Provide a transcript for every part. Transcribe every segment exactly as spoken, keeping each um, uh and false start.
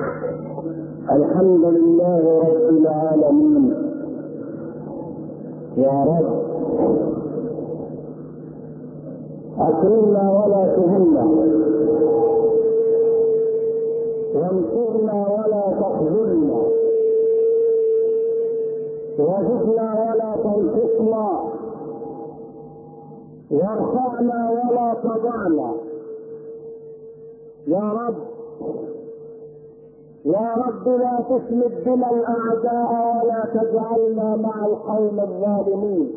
الحمد لله رب العالمين. يا رب اكرمنا ولا تهنا، وانصرنا ولا تخذلنا، وزدنا ولا تنقصنا، وارفعنا ولا تضعنا. يا رب يا رب لا تسلب بنا الاعداء ولا تجعلنا مع القوم الظالمين.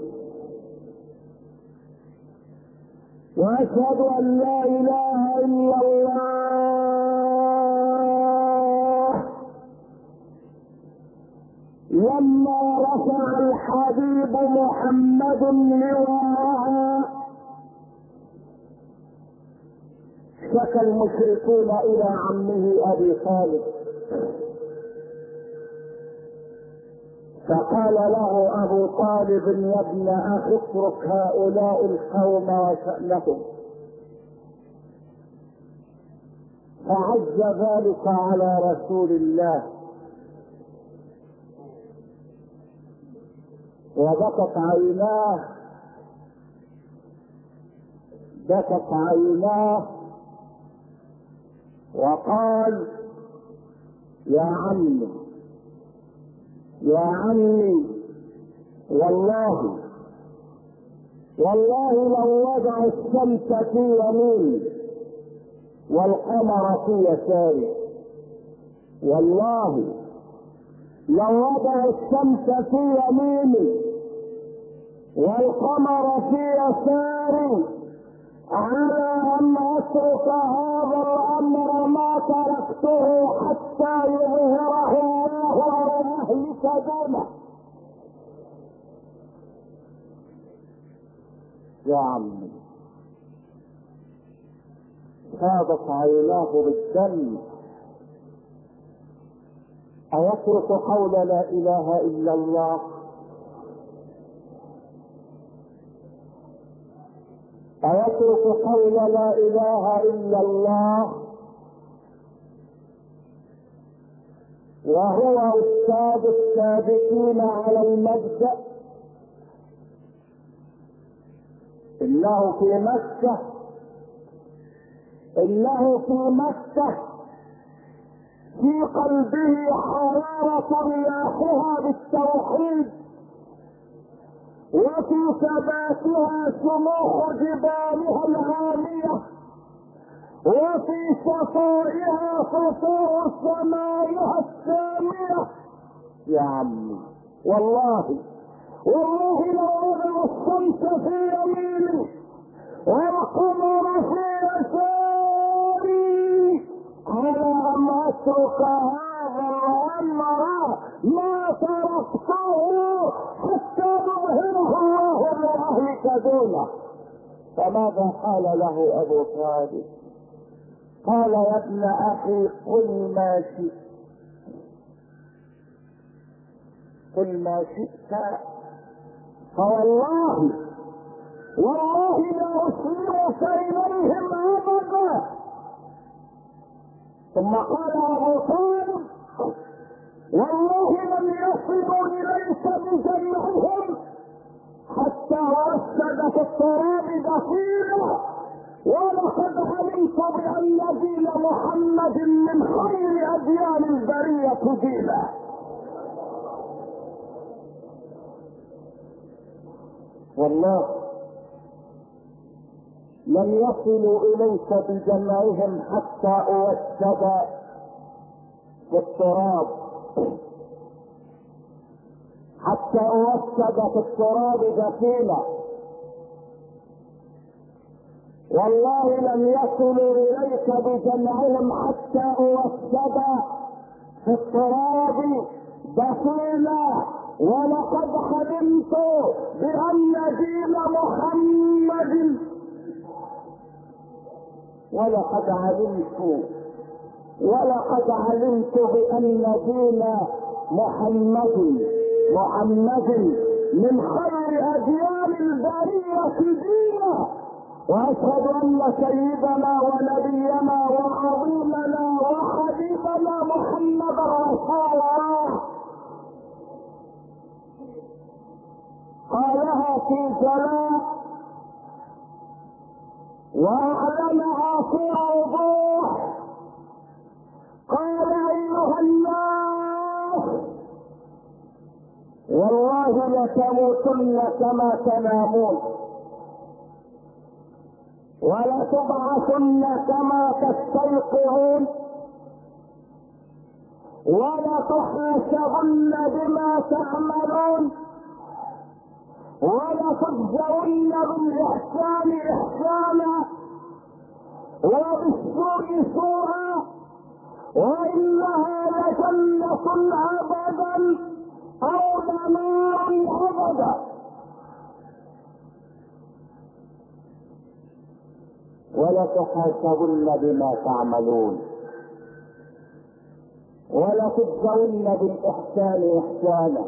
واشهد ان لا اله الا الله. لما رفع الحبيب محمد لواءها شكى المشركون الى عمه ابي طالب، فقال له ابو طالب: يا ابن اخي اترك هؤلاء القوم وشأنهم. فعز ذلك على رسول الله، وبكت عيناه بكت عيناه وقال: يا عمي يا عمي والله والله لو وضع الشمس في يميني والقمر في يساري، والله لو وضع الشمس في يميني والقمر في يساري على ان اترك هذا الامر ما تركته حتى يظهره الله واهلك دونه. يا عمي فاضت عيناه بالدم. أيترك قول لا اله الا الله؟ أيترك قول لا اله الا الله وهو أستاذ السابقين على المبدأ؟ إنه في مكة إنه في مكة في قلبه حرارة رياحها بالتوحيد، وفي ثباتها شموخ جبالها العالية، وفي صفائها سطوع سمائها السامية. يا عمي والله والله لو وضع الشمس في يميني والقمر في يساري على ان اترك هذا الامر ما تركته حتى يظهره الله واهلك دونه. فماذا قال له ابو طالب؟ قال: يا ابن اخي قل ما شئت قل ما شئت فوالله والله لا اسلمك اليهم ابدا. ثم قال ابو طالب: والله لم يصلوا اليك بجمعهم حتى وسد في التراب دفينا، ولقد علمت بان دين محمد من خير اديان البريه دينا. والله لم يصلوا اليك بجمعهم حتى اوسد في التراب حتى اوسد في التراب دفينا. والله لم يصلوا اليك بجمعهم حتى اوسد في التراب دفينا، ولقد علمت بان دين محمد ولقد علمت ولقد علمت بان دين محمد محمد من خير اديان البريه دينا. واشهد ان سيدنا ونبينا وعظيمنا وحبيبنا محمد في جلاء واعلنها في وضوح. قال ايها الناس والله لتموتن كما تنامون ولتبعثن كما تستيقظون ولتحاسبن بما تعملون ولتجزون بالاحسان احسانا وبالسوء سوءا وانها لجنة ابدا او لنار ابدا. ولتحاسبن بما تعملون ولتجزون بالاحسان احسانا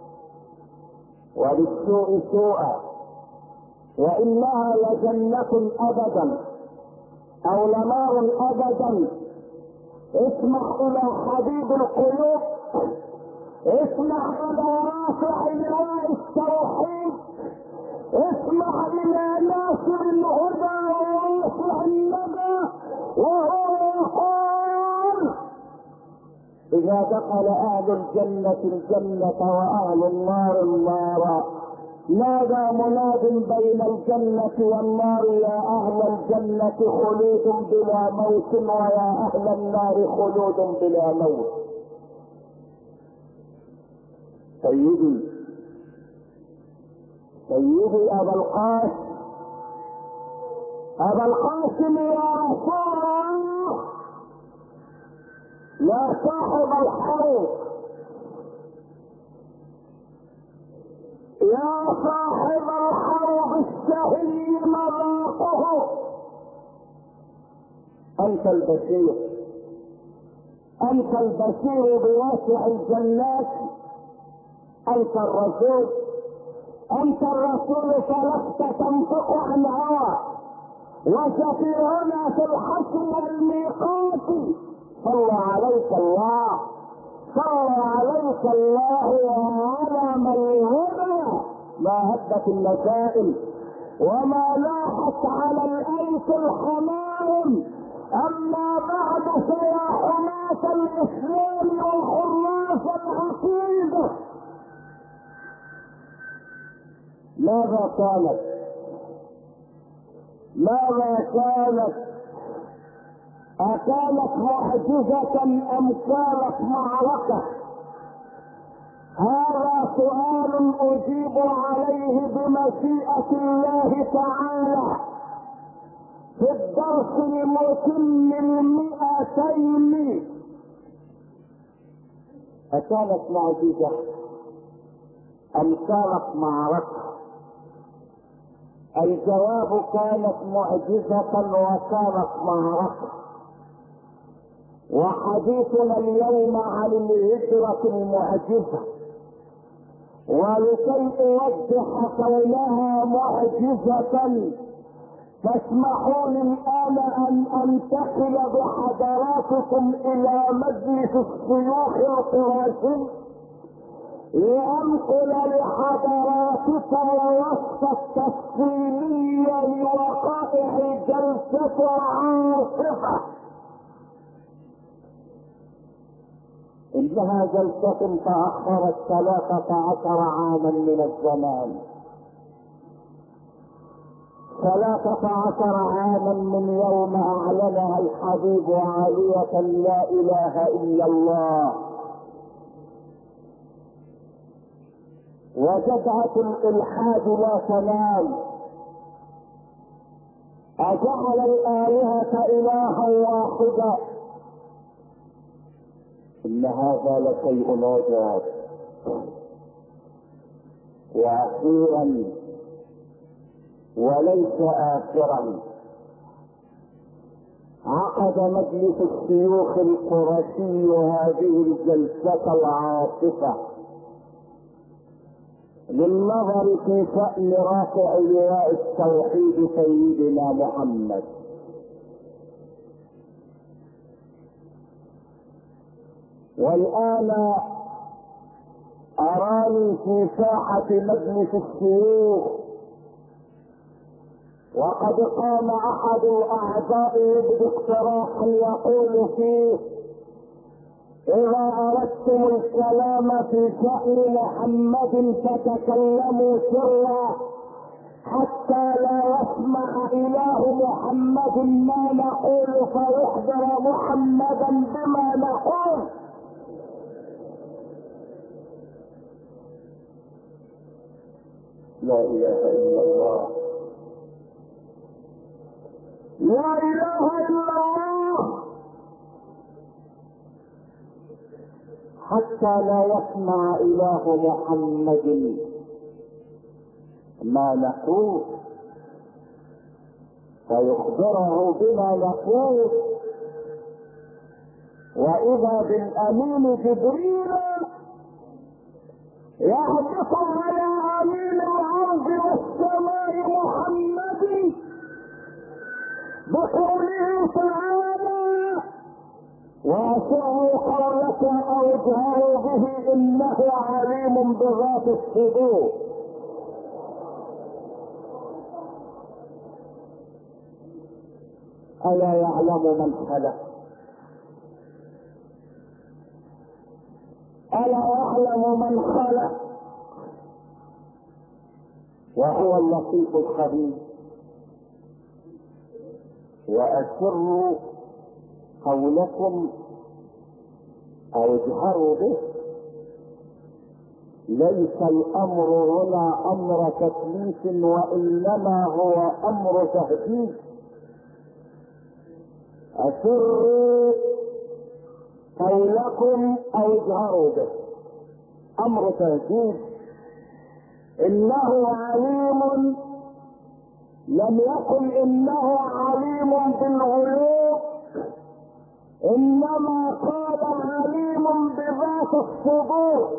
وبالسوء سوءا وانها لجنة ابدا او لنار ابدا. اسمع الى حبيب القلوب، اسمع الى رافع لواء التوحيد، اسمع الى ناصر الهدى ورافع الندى، وهو يقول اذا دخل اهل الجنة الجنة واهل النار النار نادى مناد بين الجنة والنار يا اهل الجنة خلود بلا موت ويا اهل النار خلود بلا موت. سيدي سيدي ابا القاسم ابا القاسم يا رسول الله يا صاحب الحوض يا صاحب الحوض الشهي مذاقه انت البشير انت البشير بواسع الجنات انت الرسول انت الرسول فلست تنطق عن هوى وشفيعنا في الحشر والميقات. صلى عليك الله صلى عليك الله وعلى من الهدى ما هبت المسائل وما لاحت على الايس الحمائم. اما بعد فيا حماة الاسلام وحراس العقيدة، ماذا كانت ماذا كانت أكانت معجزة أم كانت معركة؟ هذا سؤال أجيب عليه بمشيئة الله تعالى في الدرس المتم المئتين. أكانت معجزة أم كانت معركة؟ الجواب كانت معجزة وكانت معركة. وحديثنا اليوم عن الهجرة المعجزة، ولكي اوضح كونها معجزة فاسمحوا لي الان ان انتقل بحضراتكم الى مجلس الشيوخ القرشي لانقل لحضراتكم الوصف التفصيلي لوقائع جلسة عاصفة. انها جلسة تأخرت ثلاثة عشر عاما من الزمان، ثلاثة عشر عاما من يوم اعلنها الحبيب عالية لا اله الا الله. وجدعة الالحاد لا تنام، اجعل الالهة الها واحدا، ان هذا لشيء عجاب. واخيرا وليس اخرا عقد مجلس الشيوخ القرشي هذه الجلسة العاصفة للنظر في شأن رافع لواء التوحيد سيدنا محمد. والآن أراني في ساحة مجلس الشيوخ وقد قام احد الاعداء باقتراح يقول فيه: اذا اردتم الكلام في شأن محمد فتكلموا سرا حتى لا يسمع اله محمد ما نقول فيخبر محمدا بما نقول. لا اله الا الله، لا اله الا الله، حتى لا يسمع اله محمد ما نقول فيخبره بما نقول. واذا بالامين جبريل يهبط على امين الارض والسماء محمد بقوله تعالى: واسروا قولك او اجهروا به انه عليم بذات الصدور. الا يعلم من خلق؟ الا يعلم من خلق؟ وهو اللطيف الخبير. واسروا قولكم او اجهروا به. ليس الامر هنا امر تكليف وانما هو امر تهديد. اسروا قولكم او اجهروا به، امر تهديد. انه عليم، لم يقل انه عليم بالغيوب، انما قال عليم بذات الصدور،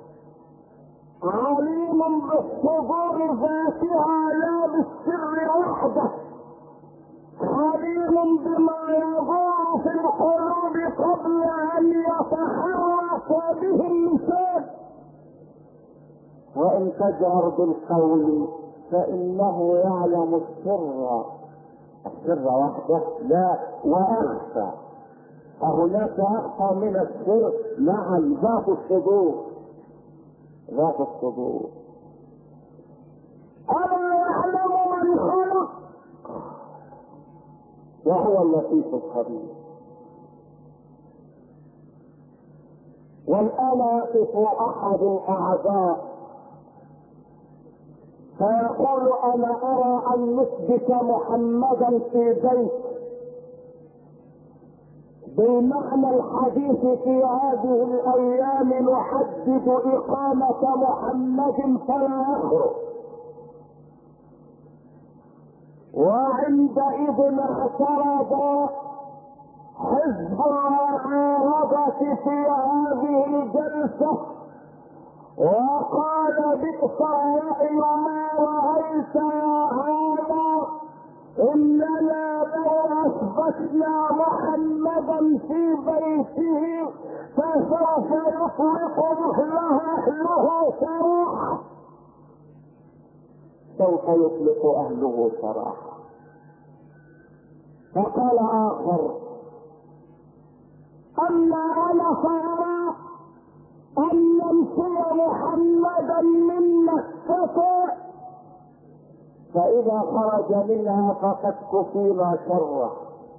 عليم بالصدور ذاتها لا بالسر وحده، عليم بما يدور في القلوب قبل ان يتحرك به اللسان. وان تجهر بالقول فانه يعلم السر، السر وحده لا، واخفى. أهناك أخفى من السر؟ نعم، ذات الصدور، ذات الصدور. ألا يعلم من خلق وهو اللطيف الخبير. والآن يقف أحد الأعداء فيقول: أنا أرى أن نثبت محمدا في بيت، بمعنى الحديث في هذه الايام نحدد اقامة محمد فلا يخرج. وعندئذ اعترض حزب المعارضة في هذه الجلسة وقال: بئس الرأي ما رأيت يا هذا، اننا لو اثبتنا محمدا في بيته فسوف يطلق اهله اهله سراحا، سوف يطلق اهله سراحا. فقال اخر: اما انا فارى ان نمشي محمدا من مكة، فإذا خرج منها فقد كفينا شره.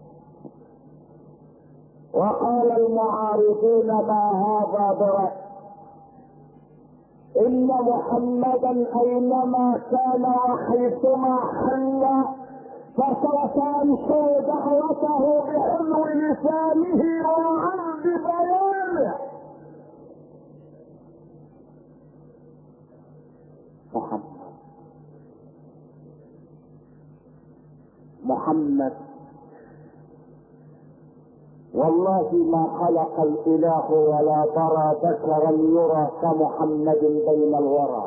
وقال المعارضون: ما هذا برأي، إن محمدا أينما كان وحيثما حل فسوف ينشر دعوته بحلو لسانه وعرض بيانه. محمد محمد والله ما خلق الاله ولا ترى بشرا يرى كمحمد بين الورى.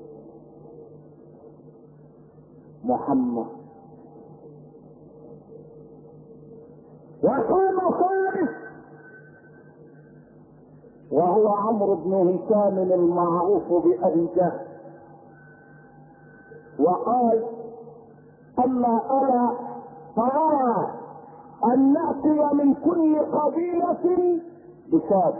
محمد. وكان ثالث وهو عمرو بن هشام المعروف بأبي جهل، وقال: اما انا فارى ان ناتي من كل قبيله بشاب،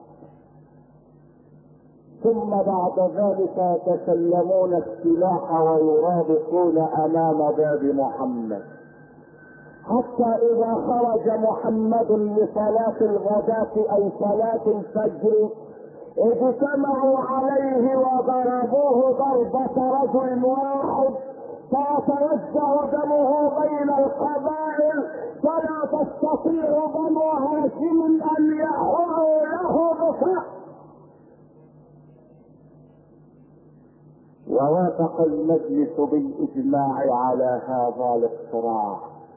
ثم بعد ذلك يتسلمون السلاح ويرابطون امام باب محمد، حتى اذا خرج محمد لصلاة الغداة اي صلاة الفجر اجتمعوا عليه وضربوه ضربة رجل واحد، فيتوزع دمه بين القبائل، فلا تستطيع بنو هاشم ان يحرعوا له بصح. ووافق المجلس بالاجماع على هذا الاقتراح،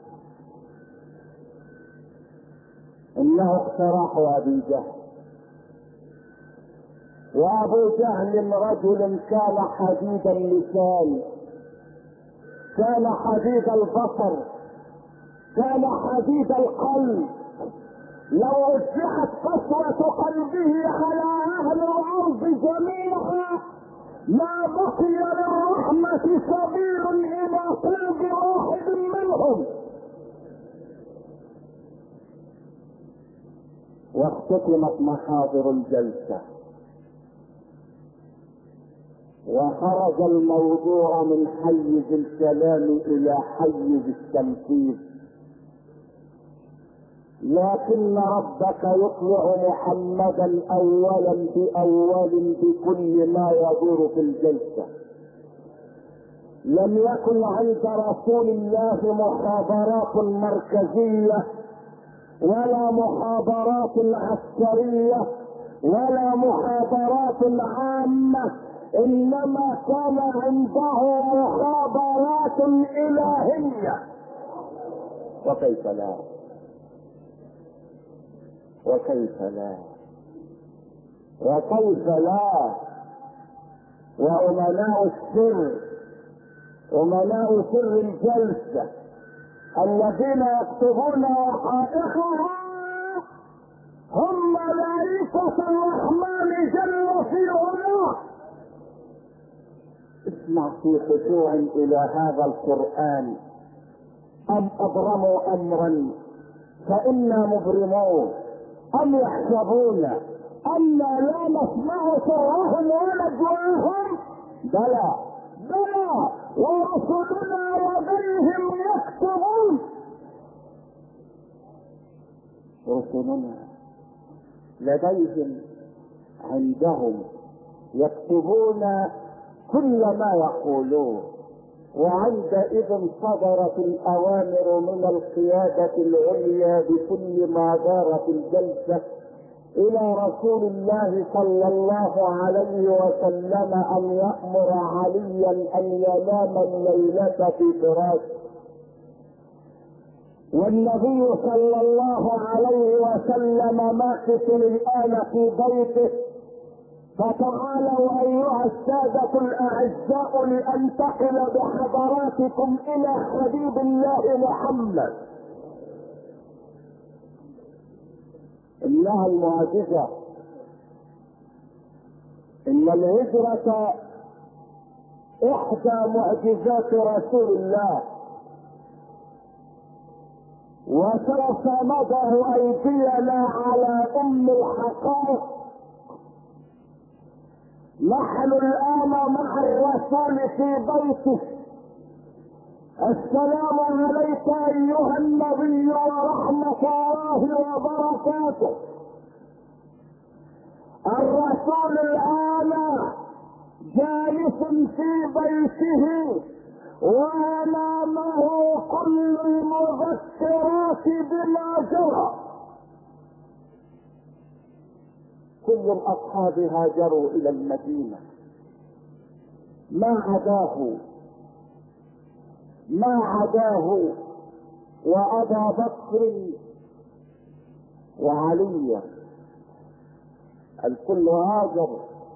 انه اقتراح ابي جهل، وابو جهل رجل كان حديد اللسان، كان حديد البصر، كان حديد القلب، لو وزعت قسوة قلبه على اهل الارض جميعا ما بقي للرحمة سبيل الى قلب واحد منهم. واختتمت محاضر الجلسة وخرج الموضوع من حيز الكلام الى حيز التنفيذ، لكن ربك يطلع محمدا اولا باول بكل ما يدور في الجلسة. لم يكن عند رسول الله محاضرات مركزية ولا محاضرات عسكرية ولا محاضرات عامة، انما كان عنده محاضرات الهية. وكيف لا وكيف لا وكيف لا وأمناء السر، أمناء سر الجلسة الذين يكتبون وقائعها هم ملائكة الرحمن جل في علاه. اسمع في خشوع الى هذا القرآن. ام ابرموا امرا فانا مبرمون، ام يحسبون انا لا نسمع سرهم ونجواهم، بلى بلى ورسلنا لديهم يكتبون. رسلنا لديهم عندهم يكتبون كل ما يقولون، وعندئذ صدرت الاوامر من القيادة العليا بكل ما دار في الجلسة الى رسول الله صلى الله عليه وسلم ان يأمر عليا ان ينام الليلة في فراشه، والنبي صلى الله عليه وسلم ماكث الان في بيته. فتعالوا ايها السادة الاعزاء لانتقل بحضراتكم الى حبيب الله محمد. انها المعجزة، ان الهجرة احدى معجزات رسول الله، وسوف نضع ايدينا على ام الحقائق. نحن الان مع الرسول في بيته. السلام عليك ايها النبي ورحمة الله وبركاته. الرسول الان جالس في بيته وامامه كل المذكرات بما جرى. كل الاصحاب هاجروا الى المدينة ما عداه ما عداه وابا بكر وعلي، الكل هاجر.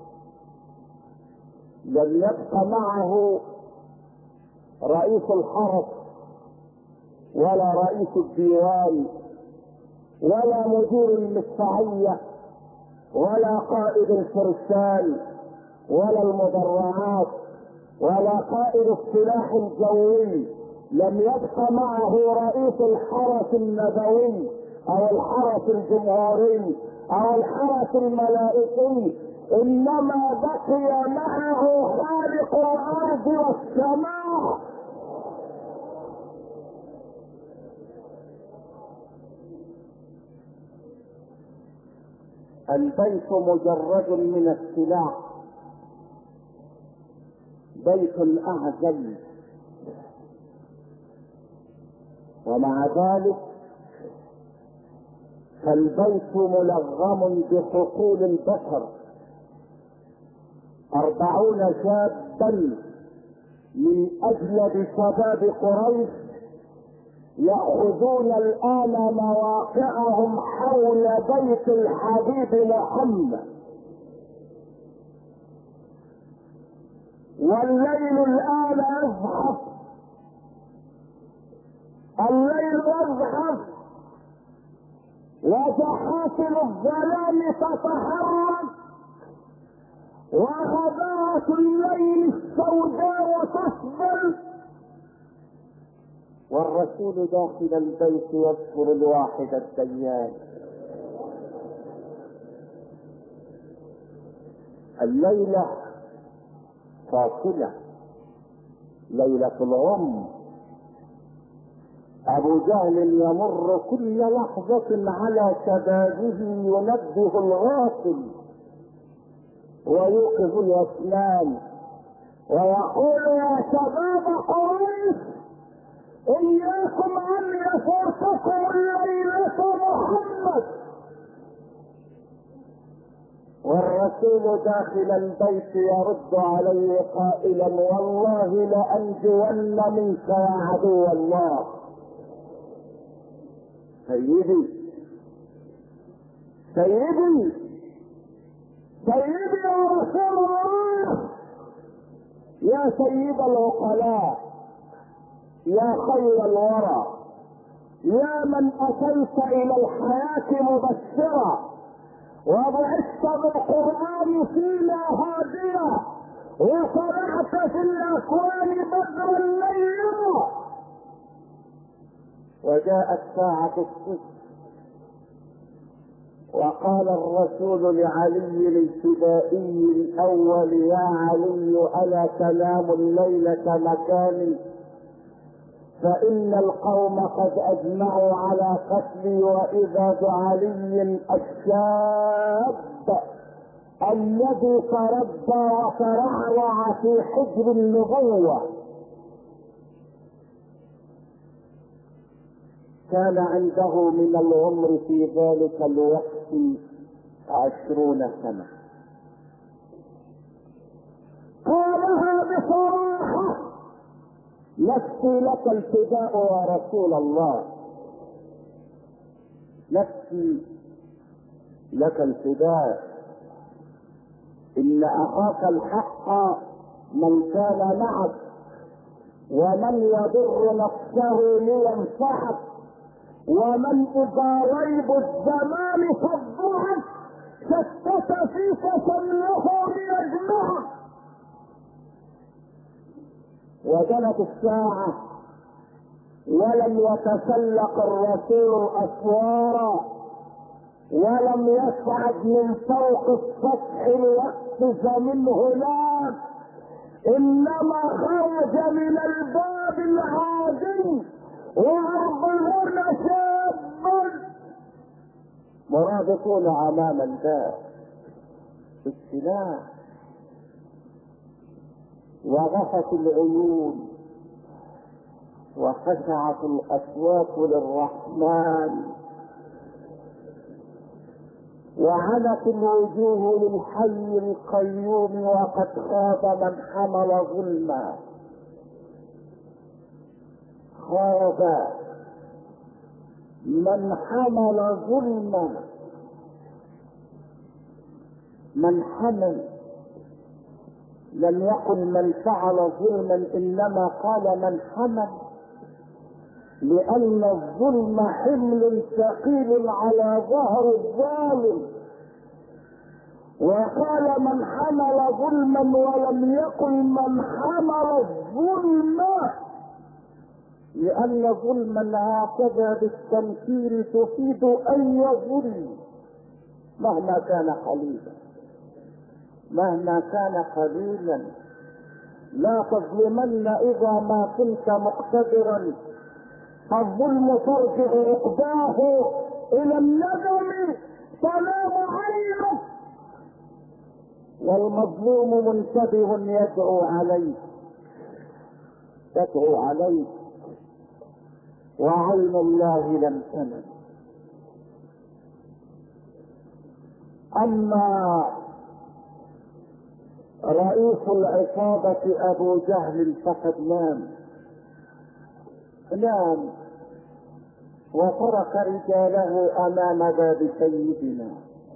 لم يبق معه رئيس الحرس ولا رئيس الديوان ولا مدير المدفعية ولا قائد الفرسان ولا المدرعات ولا قائد السلاح الجوي لم يبق معه رئيس الحرس النبوي او الحرس الجمهوري او الحرس الملائكي، انما بقي معه خالق الارض والسماء. البيت مجرد من السلاح، بيت اعزل، ومع ذلك فالبيت ملغم بحقول البشر. أربعون شابا من أجلب شباب قريش يأخذون الآن مواقعهم حول بيت الحبيب محمد، والليل الآن يزحف، الليل يزحف وزحافل الظلام تتحرك، وغباءة الليل السوداء تسبل، والرسول داخل البيت يذكر الواحد الديان. الليلة فاصلة، ليلة الغم. ابو جهل يمر كل لحظة على شبابه ينبه الغافل ويوقظ الاسنان ويقول يا شباب قريش اياكم ان يفوتكم الليلة محمد. والرسول داخل البيت يرد عليه قائلا والله لأنجون منك يا عدو الله. سيدي سيدي سيدي يا رسول الله، يا سيد العقلاء، يا خير الورى، يا من اتيت الى الحياة مبشرا وبعثت بالقرآن فينا هاديا وطلعت في الاكوان بدرا ليلا، وجاءت ساعة الصدق وقال الرسول لعلي الفدائي الاول يا علي الا تنام الليلة مكاني فان القوم قد اجمعوا على قتلي، واذا بعلي الشاب الذي تربى وترعرع في حجر النبوة كان عنده من العمر في ذلك الوقت عشرون سنة. قالها بصراحة نفسي لك الفداء يا رسول الله، نفسي لك الفداء، إن أخاك الحق من كان معك ومن يضر نفسه لينفعك، ومن إذا ريب الزمان فضعك شتت فيك شمله ليجمعك. وجنت الساعة ولم يتسلق الرسول الأسوار ولم يصعد من فوق السطح ليقفز من هناك، إنما خرج من الباب العادي وأربعون شابا مرابطون أمام الباب بالسلاح، وغفت العيون وخشعت الأصوات للرحمن وعنت الوجوه للحي القيوم، وقد خاب من حمل ظلما، خاب من حمل ظلما. من حمل لم يقل من فعل ظلما، انما قال من حمل، لان الظلم حمل ثقيل على ظهر الظالم، وقال من حمل ظلما ولم يقل من حمل الظلم، لأن ظلما هكذا بالتنكير تفيد أي ظلم مهما كان قليلا، مهما كان قليلا. لا تظلمن إذا ما كنت مقتدرا، الظلم ترجع عقباه إلى الندم تنام عينه، والمظلوم منتبه يدعو عليه يدعو عليه وعين الله لم تنم. أما رئيس العصابة أبو جهل فقد نام نام وترك رجاله أمام باب سيدنا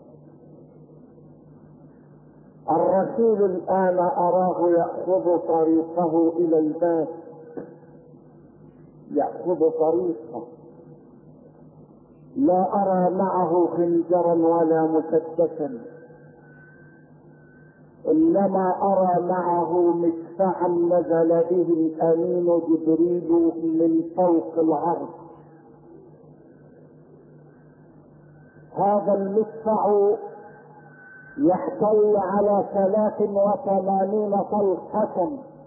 الرسول. الآن أراه يأخذ طريقه إلى الباب، يأخذ طريقه، لا أرى معه خنجرا ولا مسدسا، إنما أرى معه مدفعا نزل به الأمين جبريل من فوق العرش. هذا المدفع يحتوي على ثلاث وثمانين طلقة.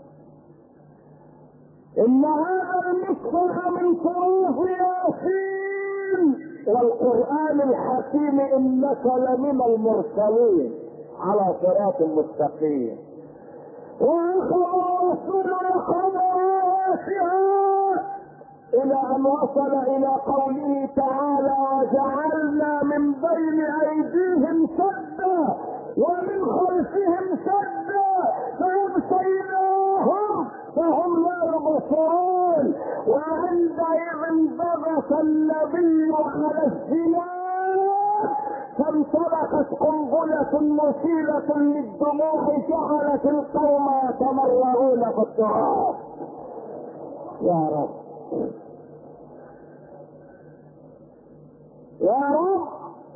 إن هذا المدفع من حروف ياسين والقرآن الحكيم، إنك لمن المرسلين على صراط مستقيم. وأخذ الرسول يقرأ آياتها إلى أن وصل إلى قوله تعالى: وجعلنا من بين أيديهم سدا ومن خلفهم سدا فأغشيناهم فهم لا يبصرون. وعندئذ بغت النبي على الزمان فانطلقت قنبلة مثيرة للدموع جعلت القوم يتمرغون في التراب. يا رب يا رب،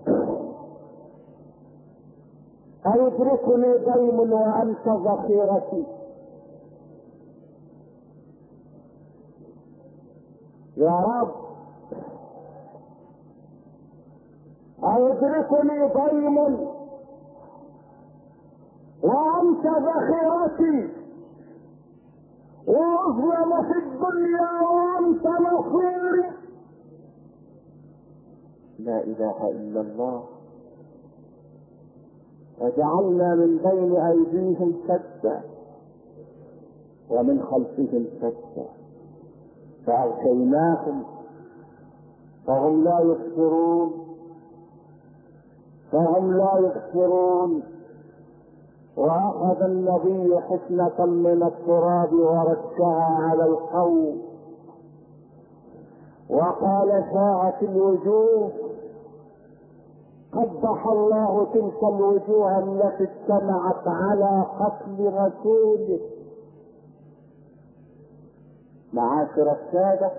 أيدركني ديم وأنت ذخيرتي. يا رب أيدركني ديم وأنت ذخيرتي، وأظلم في الدنيا وأنت نصيري. لا إله إلا الله. وجعلنا من بين أيديهم سدا ومن خلفهم سدا فأغشيناهم فهم لا يبصرون فهم لا يبصرون. وأخذ النبي حفنة من التراب ورشها على القوم وقال: ساعت الوجوه، قبح الله تلك الوجوه التي اجتمعت على قتل رسوله. معاشر السادة،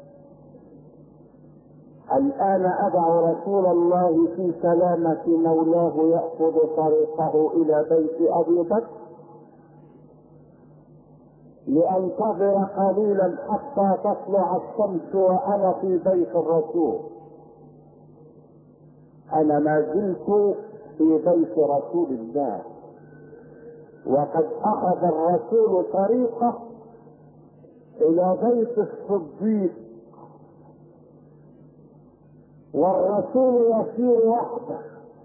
الآن أدعو رسول الله في سلامة مولاه يأخذ طريقه إلى بيت أبي بكر لأنتظر قليلا حتى تطلع الشمس وأنا في بيت الرسول. أنا ما زلت في بيت رسول الله، وقد أخذ الرسول طريقه إلى بيت الصديق، والرسول يسير وحده،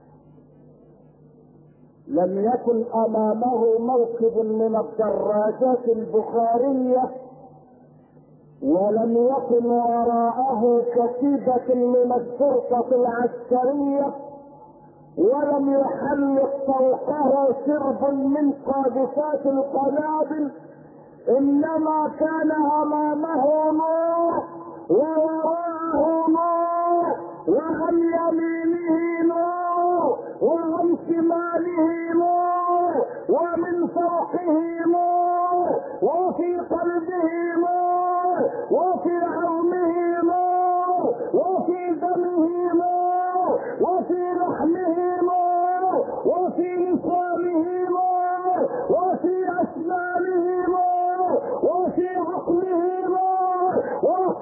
لم يكن أمامه موكب من الدراجات البخارية، ولم يكن وراءه كتيبة من الشرطة العسكرية، ولم يحلق فوقه سرب من قاذفات القنابل، إنما كان أمامه نور ووراءه نور وعن يمينه نور وعن شماله نور ومن فوقه نور وفي قلبه نور وفي عظمه نور وفي دمه نور وفي لحمه نور وفي لسانه نور وفي أسنانه نور وفي عقله نور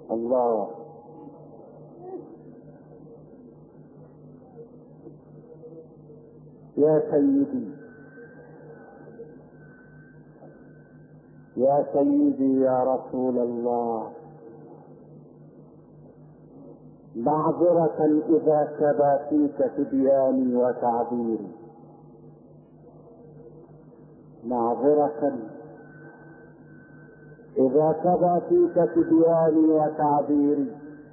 الله. يا سيدي يا سيدي يا رسول الله، معذرة إذا كبا فيك تبياني وتعبيري، معذرة إذا كبا فيك تبياني وتعبيري.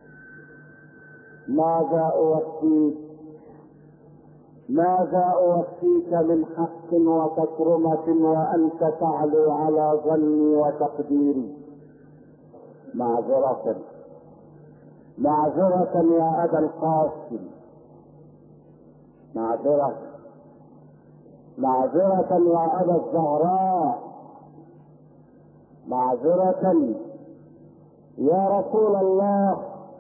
ماذا أوفيك ماذا أوفيك من حق وتكرمة وأنت تعلو على ظني وتقديري؟ معذرة معذرة يا أبا القاسم، معذرة معذرة يا أبا الزهراء، معذرة يا رسول الله،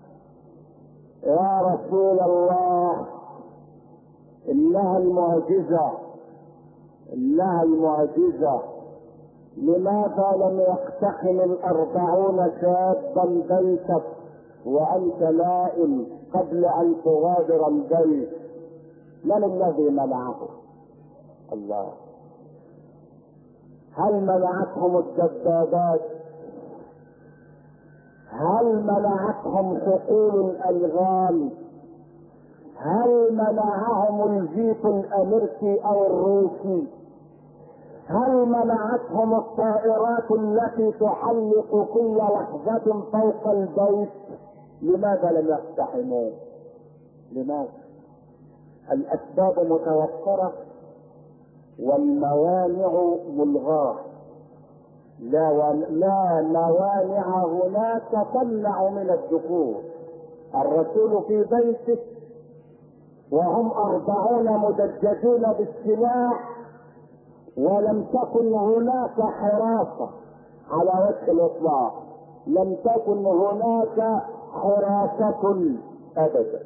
يا رسول الله. إنها المعجزة إنها المعجزة لماذا لم يقتحم الأربعون شابا بيتك وأنت نائم قبل أن تغادر البيت؟ من الذي منعه؟ الله. هل منعتهم الدبابات؟ هل منعتهم حقول الألغام؟ هل منعهم الجيش الأمريكي أو الروسي؟ هل منعتهم الطائرات التي تحلق كل لحظة فوق البيت؟ لماذا لم يقتحموا؟ لماذا؟ الأسباب متوفرة والموانع ملغاة. لا, و... لا موانع هناك تمنع من الدخول. الرسول في بيته وهم أربعون مدججين بالسلاح، ولم تكن هناك حراسة على وجه الإطلاق، لم تكن هناك حراسة أبدا.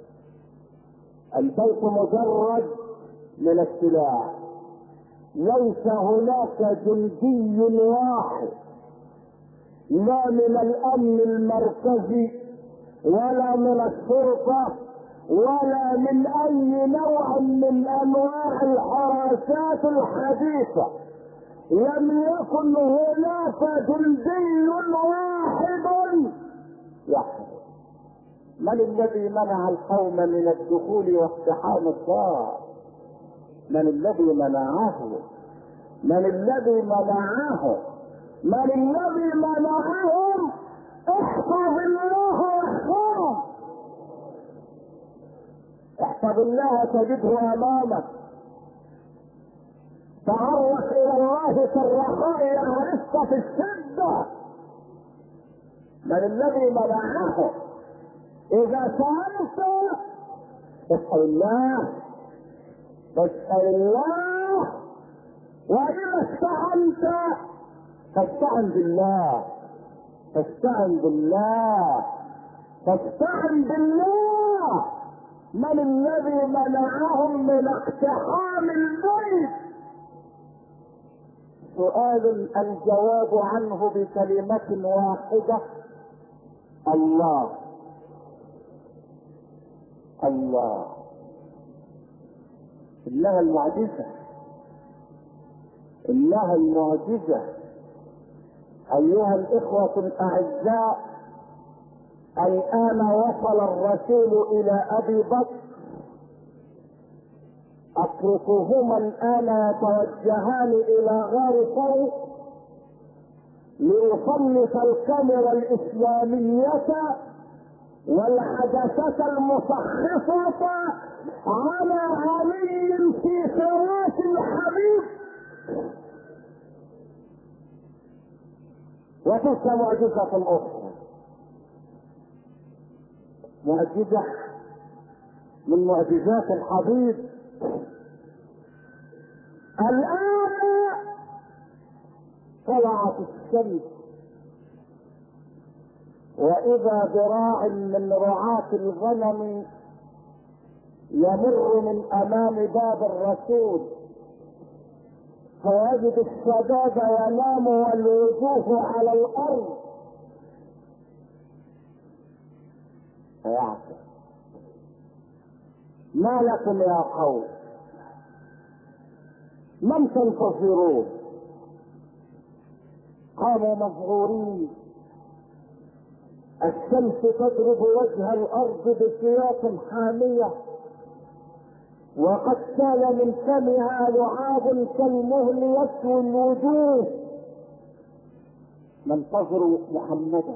البيت مجرد من السلاح، ليس هناك جندي واحد لا من الأمن المركزي ولا من الشرطة ولا من أي نوع من أنواع الحراسات الحديثة. لم يكن هناك جندي واحد يحرس. من الذي منع القوم من الدخول واقتحام الدار؟ من الذي منعه؟ من الذي منعه؟ من الذي منعهم؟ احفظ الله واحفظه، احفظ الله تجده امامك. تعرف الى الله في الرخاء يعرفك في الشده. من الذي منعه؟ اذا سألت اسأل الله، اسأل الله. واذا استعنت فاستعن بالله، فاستعن بالله، فاستعن بالله. من الذي منعهم من اقتحام البيت؟ سؤال الجواب عنه بكلمة واحدة: الله. الله. إنها المعجزة، إنها المعجزة. أيها الإخوة الأعزاء، الآن وصل الرسول إلى أبي بكر. أتركهما الآن يتوجهان إلى غار ثور ليسلط الكاميرا الإسلامية والعدسة المسخصة على علي في فراش الحبيب. وتلك معجزة أخرى، معجزة من معجزات الحبيب. الآن طلعت الشمس، وإذا براع من رعاة الغنم يمر من أمام باب الرسول، فيجد الشباب ينام والوجوه على الأرض، فيعصي. ما لكم يا قوم من تنتظرون؟ قاموا مذعورين، الشمس تضرب وجه الارض بسياط حامية، وقد سال من فمها لعاب كالمهل يسوي الوجوه. ننتظر محمدا.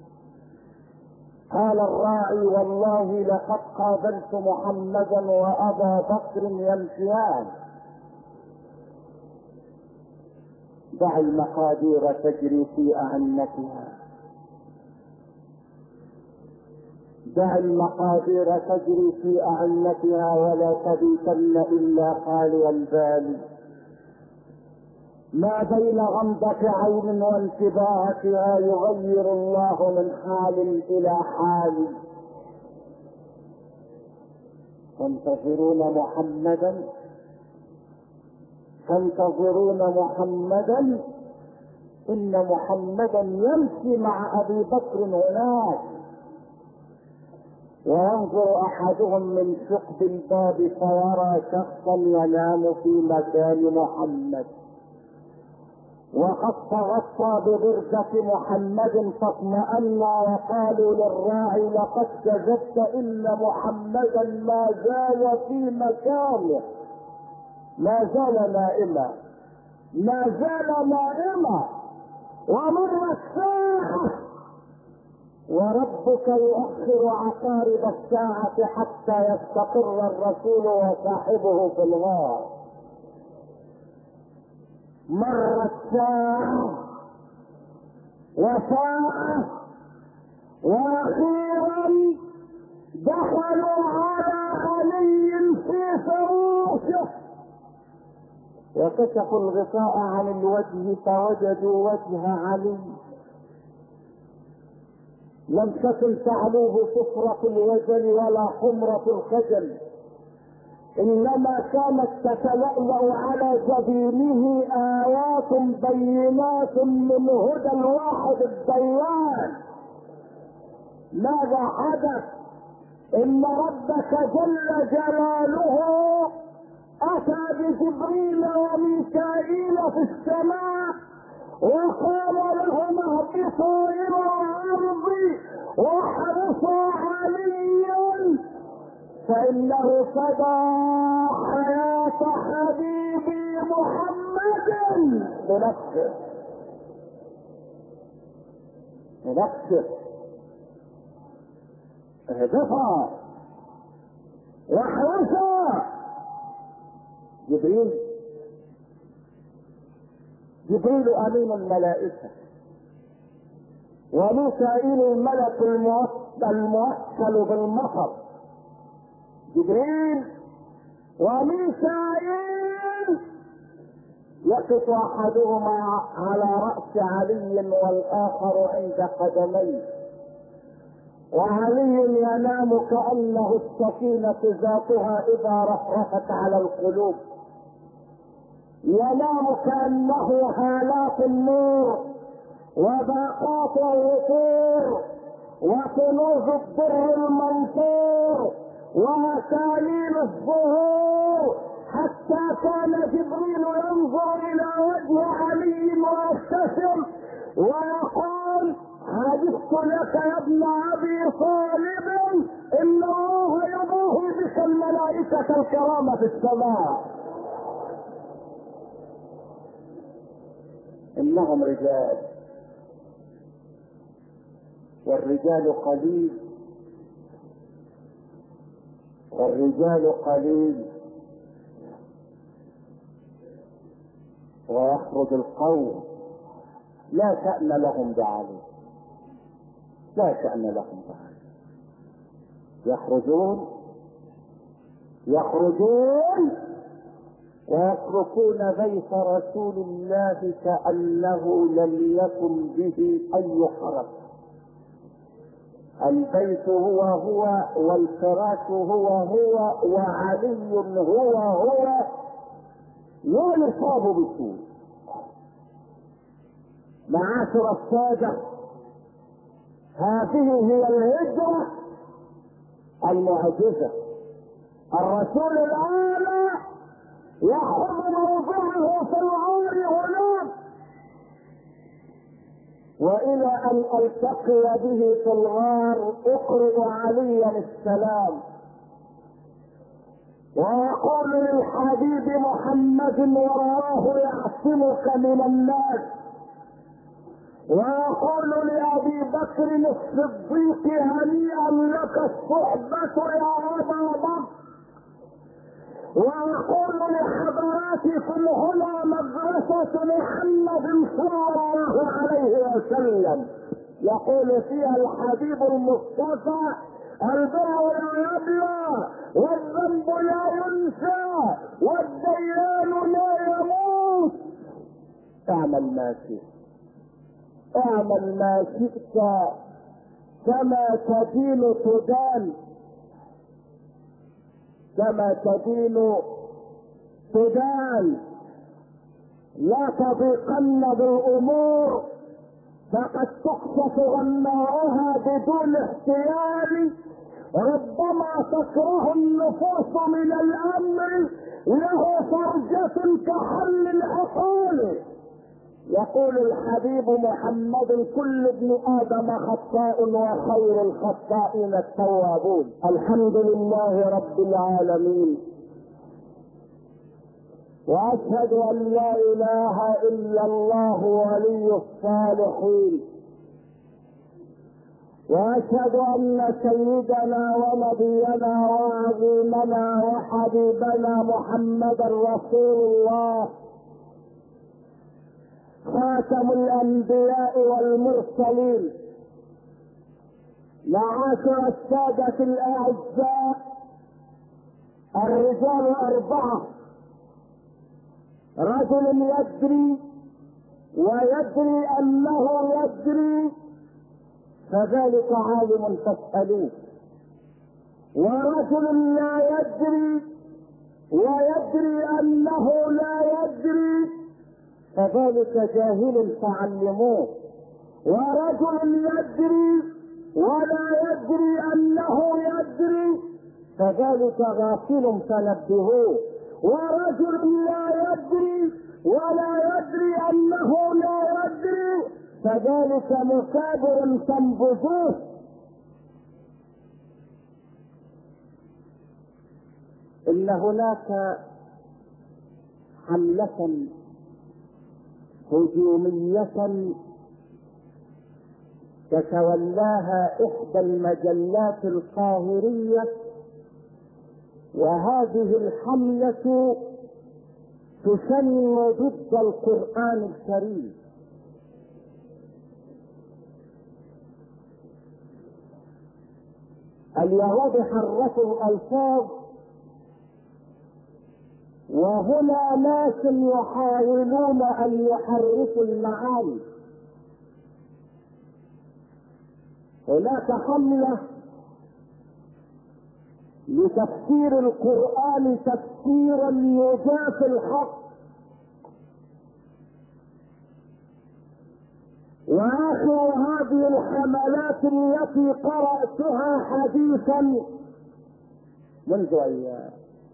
قال الراعي والله لقد قابلت محمدا وابا بكر يمشيان. دع المقادير تجري في أعنتها، دع المقادير تجري في أعنتها ولا تبيتن إلا خالي البال. ما بين غمضة عين وانتباهتها يغير الله من حال إلى حال. تنتظرون محمدا، تنتظرون محمدا. إن محمدا يمشي مع أبي بكر هناك، وينظر أحدهم من ثقب الباب فيرى شخصا ينام في مكان محمد، وقد تغطى ببردة محمد فاطمأن وقالوا للراعي لقد كذبت إن محمدا ما زال في مكانه، ما زال نائما، ما زال نائما. ومرت ساعة وربك يؤخر عقارب الساعة حتى يستقر الرسول وصاحبه في الغار. مرت ساعة وساعة واخيرا دخلوا على علي في فروشه وكشفوا الغطاء عن الوجه فوجدوا وجه علي. لم تكن تعلوه صفرة الوجل ولا حمرة الخجل، انما كانت تتلألأ على جبينه آيات بينات من هدى الواحد الديان. ماذا حدث؟ ان ربك جل جلاله اتى بجبريل وميكائيل في السماء وقال لهم اهبطوا الى الارض واحرسوا عليا فانه فدى حياة حبيبي محمد بنفسه بنفسه. اهبطا واحرسا. جبريل جبريل امين الملائكة، وميكائيل الملك الموكل بالمطر. جبريل وميكائيل يقف احدهما على رأس علي والاخر عند قدميه، وعلي ينام كأنه السفينة ذاتها اذا رفرفت على القلوب، ينام كأنه هالات النور وباقات الوقور وكنوز الدر المنثور ومكاليل الزهور، حتى كان جبريل ينظر الى وجه علي ويبتسم ويقول عجبت لك يا ابن ابي طالب ان الله يبوه بك الملائكة الكرام في السماء. انهم رجال والرجال قليل والرجال قليل ويخرج القوم لا شأن لهم بعلي، لا شأن لهم بعلي. يخرجون يخرجون ويتركون بيت رسول الله كأنه لم يكن به اي حرج. البيت هو هو والفراش هو هو وعلي هو هو لا يصاب بسوء. معاشر السادة، هذه هي الهجرة المعجزة. الرسول الآن يأخذ موضعه في الغار هناك، وإلى أن ألتقي به في الغار أقرئ عليا السلام ويقول للحبيب محمد والله يعصمك من الناس، ويقول لأبي بكر الصديق هنيئا لك الصحبة يا أبا بكر، ويقول لحضراتكم هنا مدرسة محمد صلى الله عليه وسلم، يقول فيها الحبيب المصطفى البر لا يبلى والذنب لا ينسى والديان لا يموت. اعمل ما شئت، اعمل ما شئت كما تدين تدان، كما تدين تدان، لا تضيقن بالامور فقد تكشف غماؤها بدون احتيال، ربما تكره النفوس من الامر له فرجة كحل العقول. يقول الحبيب محمد كل ابن ادم خطاء وخير الخطائين التوابون. الحمد لله رب العالمين، واشهد ان لا اله الا الله ولي الصالحين، واشهد ان سيدنا ونبينا وعظيمنا وحبيبنا محمدا رسول الله خاتم الانبياء والمرسلين. معاشر السادة الاعزاء، الرجال اربعة: رجل يدري ويدري انه يدري فذلك عالم فاسألوه، ورجل لا يدري ويدري انه لا يدري فذلك جاهل فعلموه، ورجل يدري ولا يدري انه يدري فذلك غافل فنبهوه، ورجل لا يدري ولا يدري انه لا يدري فذلك مكابر فانبذوه. ان هناك حملة هجومية تتولاها احدى المجلات القاهرية، وهذه الحملة تسمى ضد القرآن الكريم. اليهود حرفوا الألفاظ، وهنا ناس يحاولون ان يحرفوا المعاني. هناك حملة لتفسير القرآن تفسيرا يجافي الحق، واخر هذه الحملات التي قرأتها حديثا منذ ايام،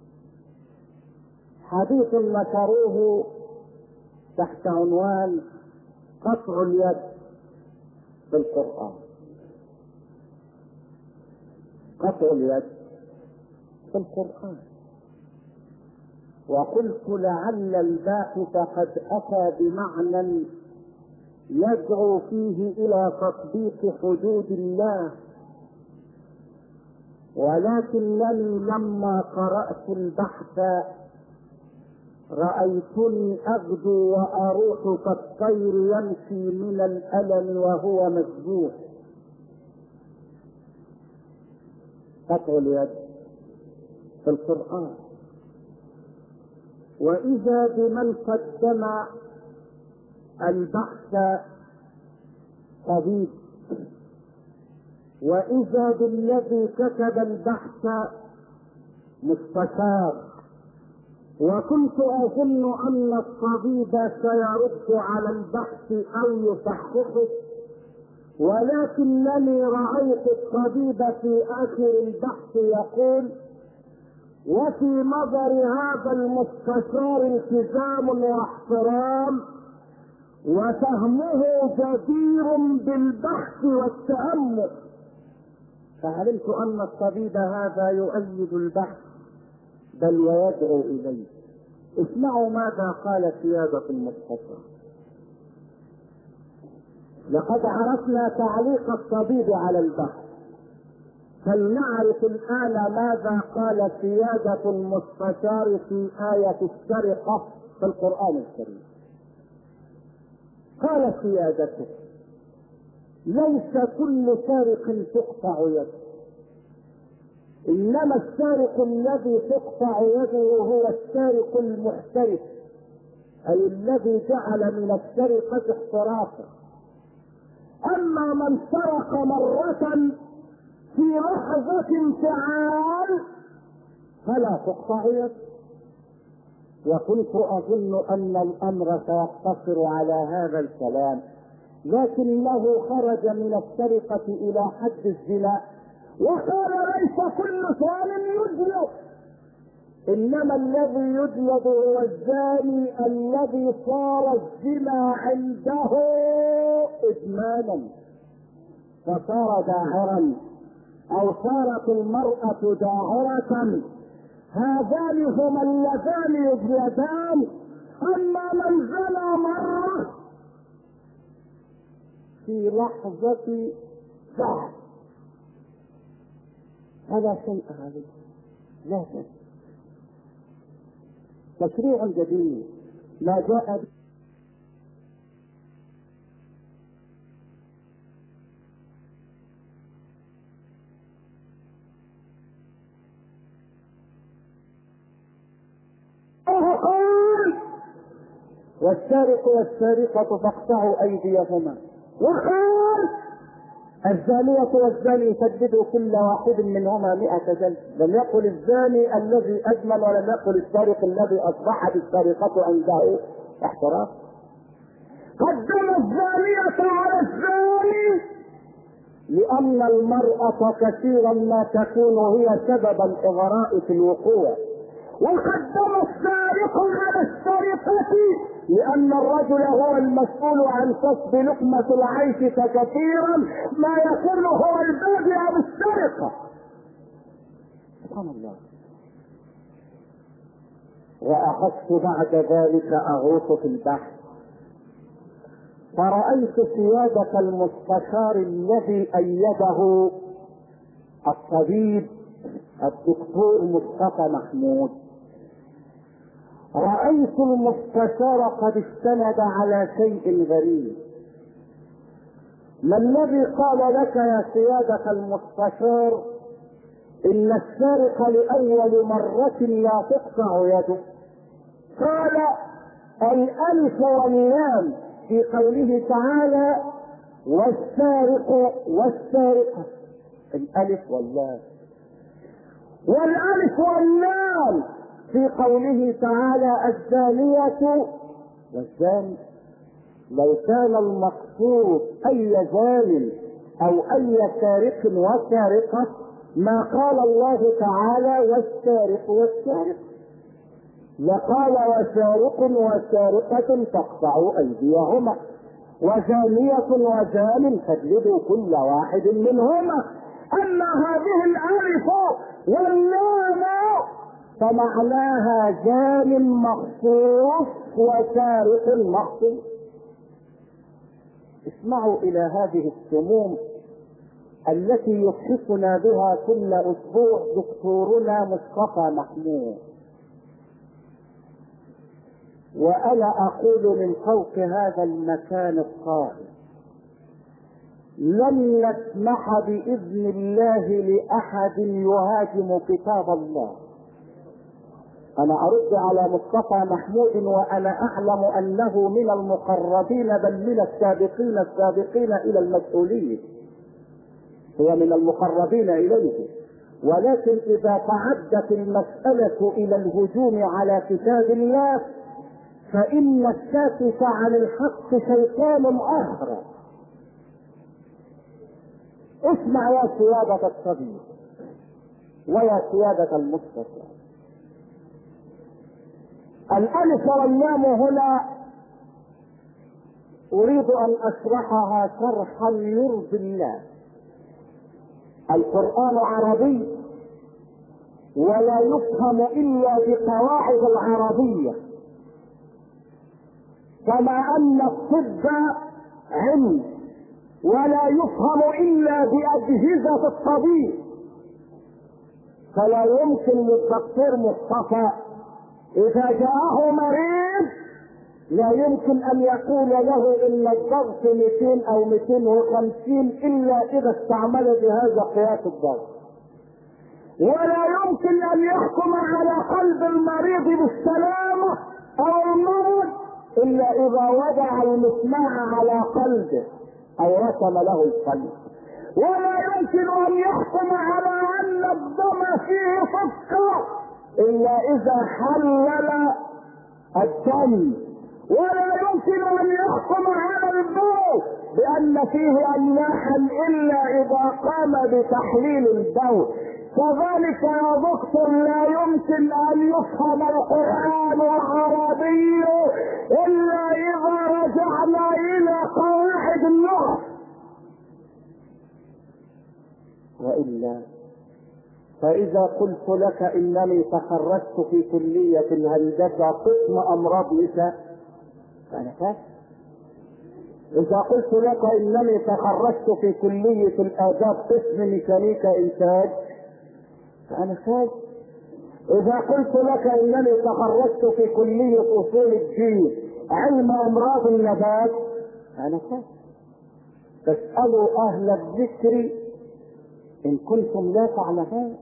حديث نشروه تحت عنوان قطع اليد في القرآن. قطع اليد في القرآن، وقلت لعل الباحث قد أتى بمعنى يدعو فيه إلى تطبيق حدود الله، ولكنني لما قرأت البحث رأيتني أغدو وأروح كالطير يمشي من الألم وهو مسجوح. قطع اليد في القرآن، وإذا بمن قدم البحث طبيب، وإذا بالذي كتب البحث مستشار، وكنت أظن أن الطبيب سيرد على البحث أو يصححه، ولكنني رأيت الطبيب في آخر البحث يقول: وفي نظر هذا المستشار التزام واحترام، وفهمه جدير بالبحث والتأمل. فعلمت أن الطبيب هذا يؤيد البحث بل ويدعو إليه. اسمعوا ماذا قال سيادة المستشار. لقد عرفنا تعليق الطبيب على البحث، فلنعرف الآن ماذا قال سيادة المستشار في آية السرقة في القرآن الكريم. قال سيادته: ليس كل سارق تقطع يده، إنما السارق الذي تقطع يده هو السارق المحترف، أي الذي جعل من السرقة احترافا. أما من سرق مرة في لحظة انفعال فلا تقطع يده. وكنت أظن أن الأمر سيقتصر على هذا الكلام، لكنه خرج من السرقة إلى حد الزنا وقال: ليس كل ثانٍ يجلد، إنما الذي يجلد هو الزاني الذي صار الزنا عنده إدمانا فصار داعرا، أو صارت المرأة داعرة. هذان هما اللذان يجلدان. أما من زنى مرة في لحظة ضعف هذا شيء غريب، لا شيء. تشريع جديد ما جاء به والسارق والسارقة فاقطعوا أيديهما، وقال: الزانية والزاني فجلدوا كل واحد منهما مئة جلد. لم يقل الزاني الذي أجمل، ولم يقل السارق الذي أصبحت السرقة عنده احتراف. قدم الزانية على الزاني لأن المرأة كثيرا ما تكون هي سبب الإغراء في الوقوع، وقدم السارق على السرقة لأن الرجل هو المسؤول عن كسب لقمة العيش، فكثيرا ما يكون هو البادئ بالسرقة. سبحان الله. وأخذت بعد ذلك أغوص في البحث، فرأيت سيادة المستشار الذي أيده الطبيب الدكتور مصطفى محمود. رأيت المستشار قد استند على شيء غريب. ما الذي قال لك يا سيادة المستشار إن السارق لأول مرة لا تقطع يده؟ قال: الألف واللام في قوله تعالى: والسارق والسارقة. الألف واللام، والألف واللام في قوله تعالى: الزانية والزاني. لو كان المقصود أي زان أو أي سارق وسارقة ما قال الله تعالى: والسارق والسارقة، لقال: وسارق وسارقة فاقطعوا أيديهما، وزانية وزان فاجلدوا كل واحد منهما. أما هذه الألف واللام فمعناها زان مخصوص وسارق مخصوص. اسمعوا إلى هذه السموم التي يصحفنا بها كل أسبوع دكتورنا مصطفى محمود. وأنا أقول من فوق هذا المكان الطاهر: لن نسمح بإذن الله لأحد يهاجم كتاب الله. أنا أرد على مصطفى محمود وأنا أعلم أنه من المقربين بل من السابقين السابقين إلى المسؤولية، هو من المقربين إليه. ولكن إذا تعدت المسألة إلى الهجوم على كتاب الله فإن الساكت عن الحق شيطان آخر. اسمع يا سيادة الطبيب ويا سيادة المستشار، الألف واللام هنا أريد أن أشرحها شرحا يرضي الله. القرآن عربي ولا يفهم إلا بقواعد العربية، كما أن الطب علم ولا يفهم إلا بأجهزة الطبيب. فلا يمكن للدكتور مصطفى إذا جاءه مريض لا يمكن أن يقول له إن الضغط مئتين أو مئتين وخمسين إلا إذا استعمل جهاز قياس الضغط، ولا يمكن أن يحكم على قلب المريض بالسلامة أو المرض إلا إذا وضع المسمار على قلبه أو رسم له القلب، ولا يمكن أن يحكم على أن الدم فيه صفقة إلا إذا حلل الدم، ولا يمكن أن يحكم على البول بأن فيه أملاحا إلا إذا قام بتحليل البول. كذلك يا دكتور لا يمكن أن يفهم القرآن العربي إلا إذا رجعنا إلى قواعد اللغة، وإلا فإذا قلت لك إنني تخرجت في كلية الهندسة قسم أمراض نساء فأنا كافر. إذا قلت لك إنني تخرجت في كلية الآداب قسم ميكانيكا إنتاج فأنا كافر. إذا قلت لك إنني تخرجت في كلية أصول الدين علم أمراض النبات فأنا كافر. فاسألوا أهل الذكر إن كنتم لا تعلمون.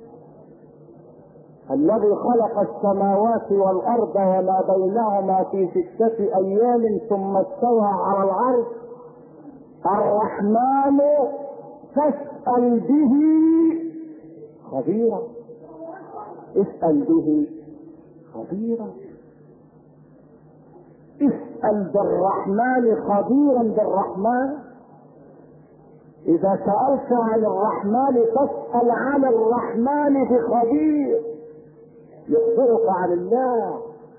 الذي خلق السماوات والأرض وما بينهما في ستة أيام ثم استوى على العرش الرحمن فاسأل به خبيرا. اسأل به خبيرا، اسأل بالرحمن خبيرا بالرحمن. إذا سألت عن الرحمن فاسأل عن الرحمن بخبير يخبرك عن الله.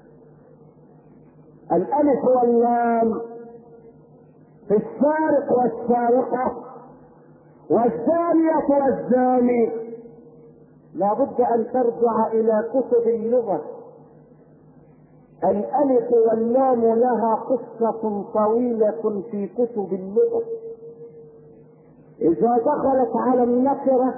الألف واللام في السارق والسارقة والزانية والزاني لا بد أن ترجع إلى كتب اللغة. الألف واللام لها قصة طويلة في كتب اللغة. إذا دخلت على النكرة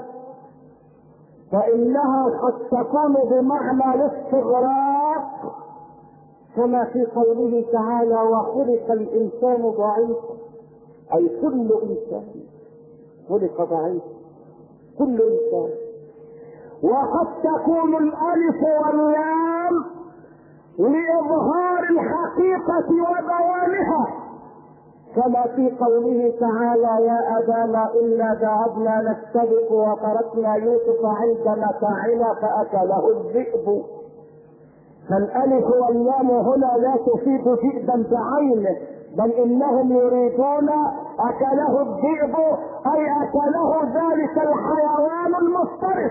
فإنها قد تكون بمعنى الاستغراق، كما في قوله تعالى وخلق الإنسان ضعيفا، أي كل إنسان خلق ضعيفا، كل إنسان. وقد تكون الألف واللام لإظهار الحقيقة وبيانها، كما في قوله تعالى يا أبانا إنا ذهبنا نستبق وتركنا يوسف عند متاعنا فأكله الذئب. فالألف واللام هنا لا تفيد ذئبا بعينه، بل إنهم يريدون أكله الذئب أي أكله ذلك الحيوان المفترس.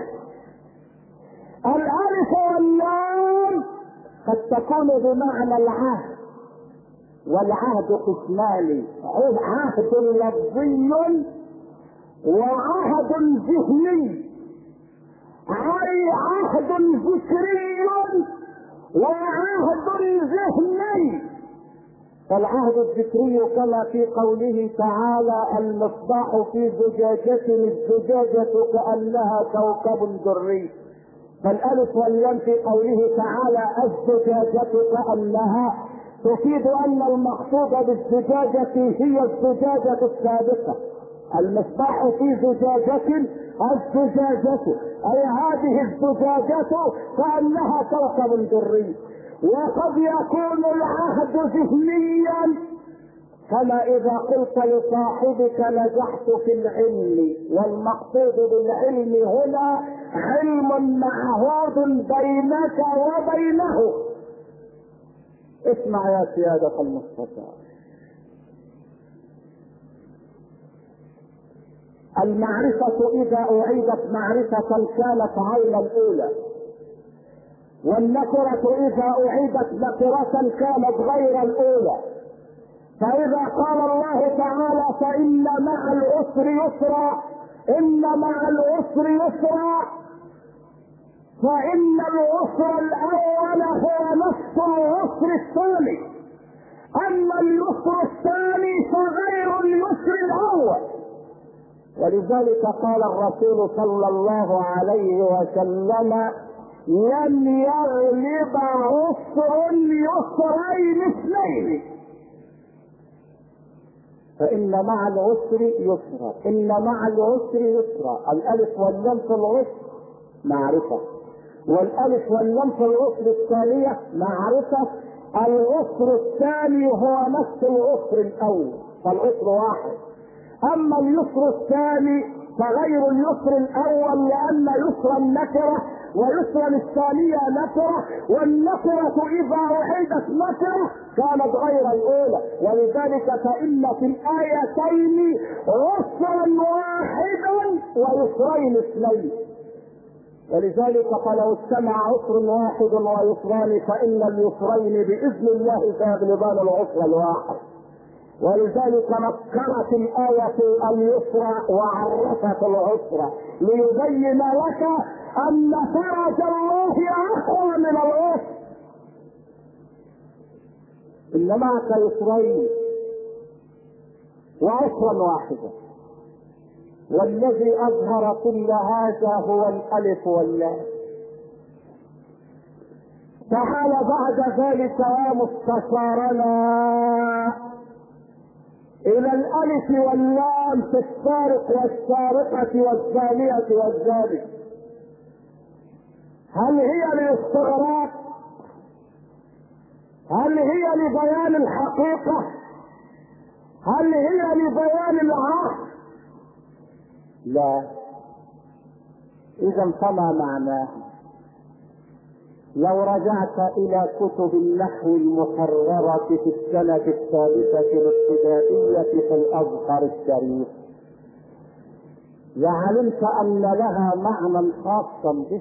الألف واللام قد تكون بمعنى العهد، والعهد قسمان، عهد لفظي وعهد ذهني، أي عهد ذكري وعهد ذهني. فالعهد الذكري كما في قوله تعالى المصباح في زجاجة الزجاجة كأنها كوكب دري. فالألف واللام في قوله تعالى الزجاجة كأنها تفيد أن المقصود بالزجاجة هي الزجاجة السابقة. المصباح في زجاجة الزجاجة أي هذه الزجاجة كأنها كوكب دري. وقد يكون العهد ذهنيا، كما إذا قلت لصاحبك نجحت في العلم، والمقصود بالعلم هنا علم معهود بينك وبينه. اسمع يا سيادة المستشار، المعرفة إذا أعيدت معرفة كانت عين الأولى، والنكرة إذا أعيدت نكرة كانت غير الأولى. فإذا قال الله تعالى فإن مع العسر يسرا، إن مع العسر يسرا، فإن العسر الأول هو نفس العسر الثاني، أما اليسر الثاني فغير اليسر الأول. ولذلك قال الرسول صلى الله عليه وسلم لن يغلب عسر يسرين اثنين، فإن مع العسر يسرا، إن مع العسر يسرا. الألف واللام في العسر معرفة، والألف واللام في العسر الثانية معرفة. العسر الثاني هو نفس العسر الأول، فالعسر واحد. أما اليسر الثاني فغير اليسر الأول، لأن يسر النكرة ويسر الثانية نكرة، والنكرة إذا أعيدت نكرة كانت غير الأولى. ولذلك فإن في الآيتين عسرا واحدا ويسرين اثنين. ولذلك فلو اجتمع عسر واحد ويسران فإن اليسرين بإذن الله سيغلبان العسر الواحد. ولذلك نكرت الآية اليسرى وعرفت العسرى ليبين لك أن فرج الله أقوى من العسر. إن معك يسرين وعسرا واحدا، والذي أظهر كل هذا هو الألف واللام. تعال بعد ذلك يا مستشارنا إلى الألف واللام في السارق والسارقة والزانية والزاني. هل هي للاستغراق؟ هل هي لبيان الحقيقة؟ هل هي لبيان العهد؟ لا. إذا فما معناه؟ لو رجعت إلى كتب النحو المحررة في السنة الثالثة الابتدائية في الأزهر الشريف لعلمت أن لها معنى خاصا به.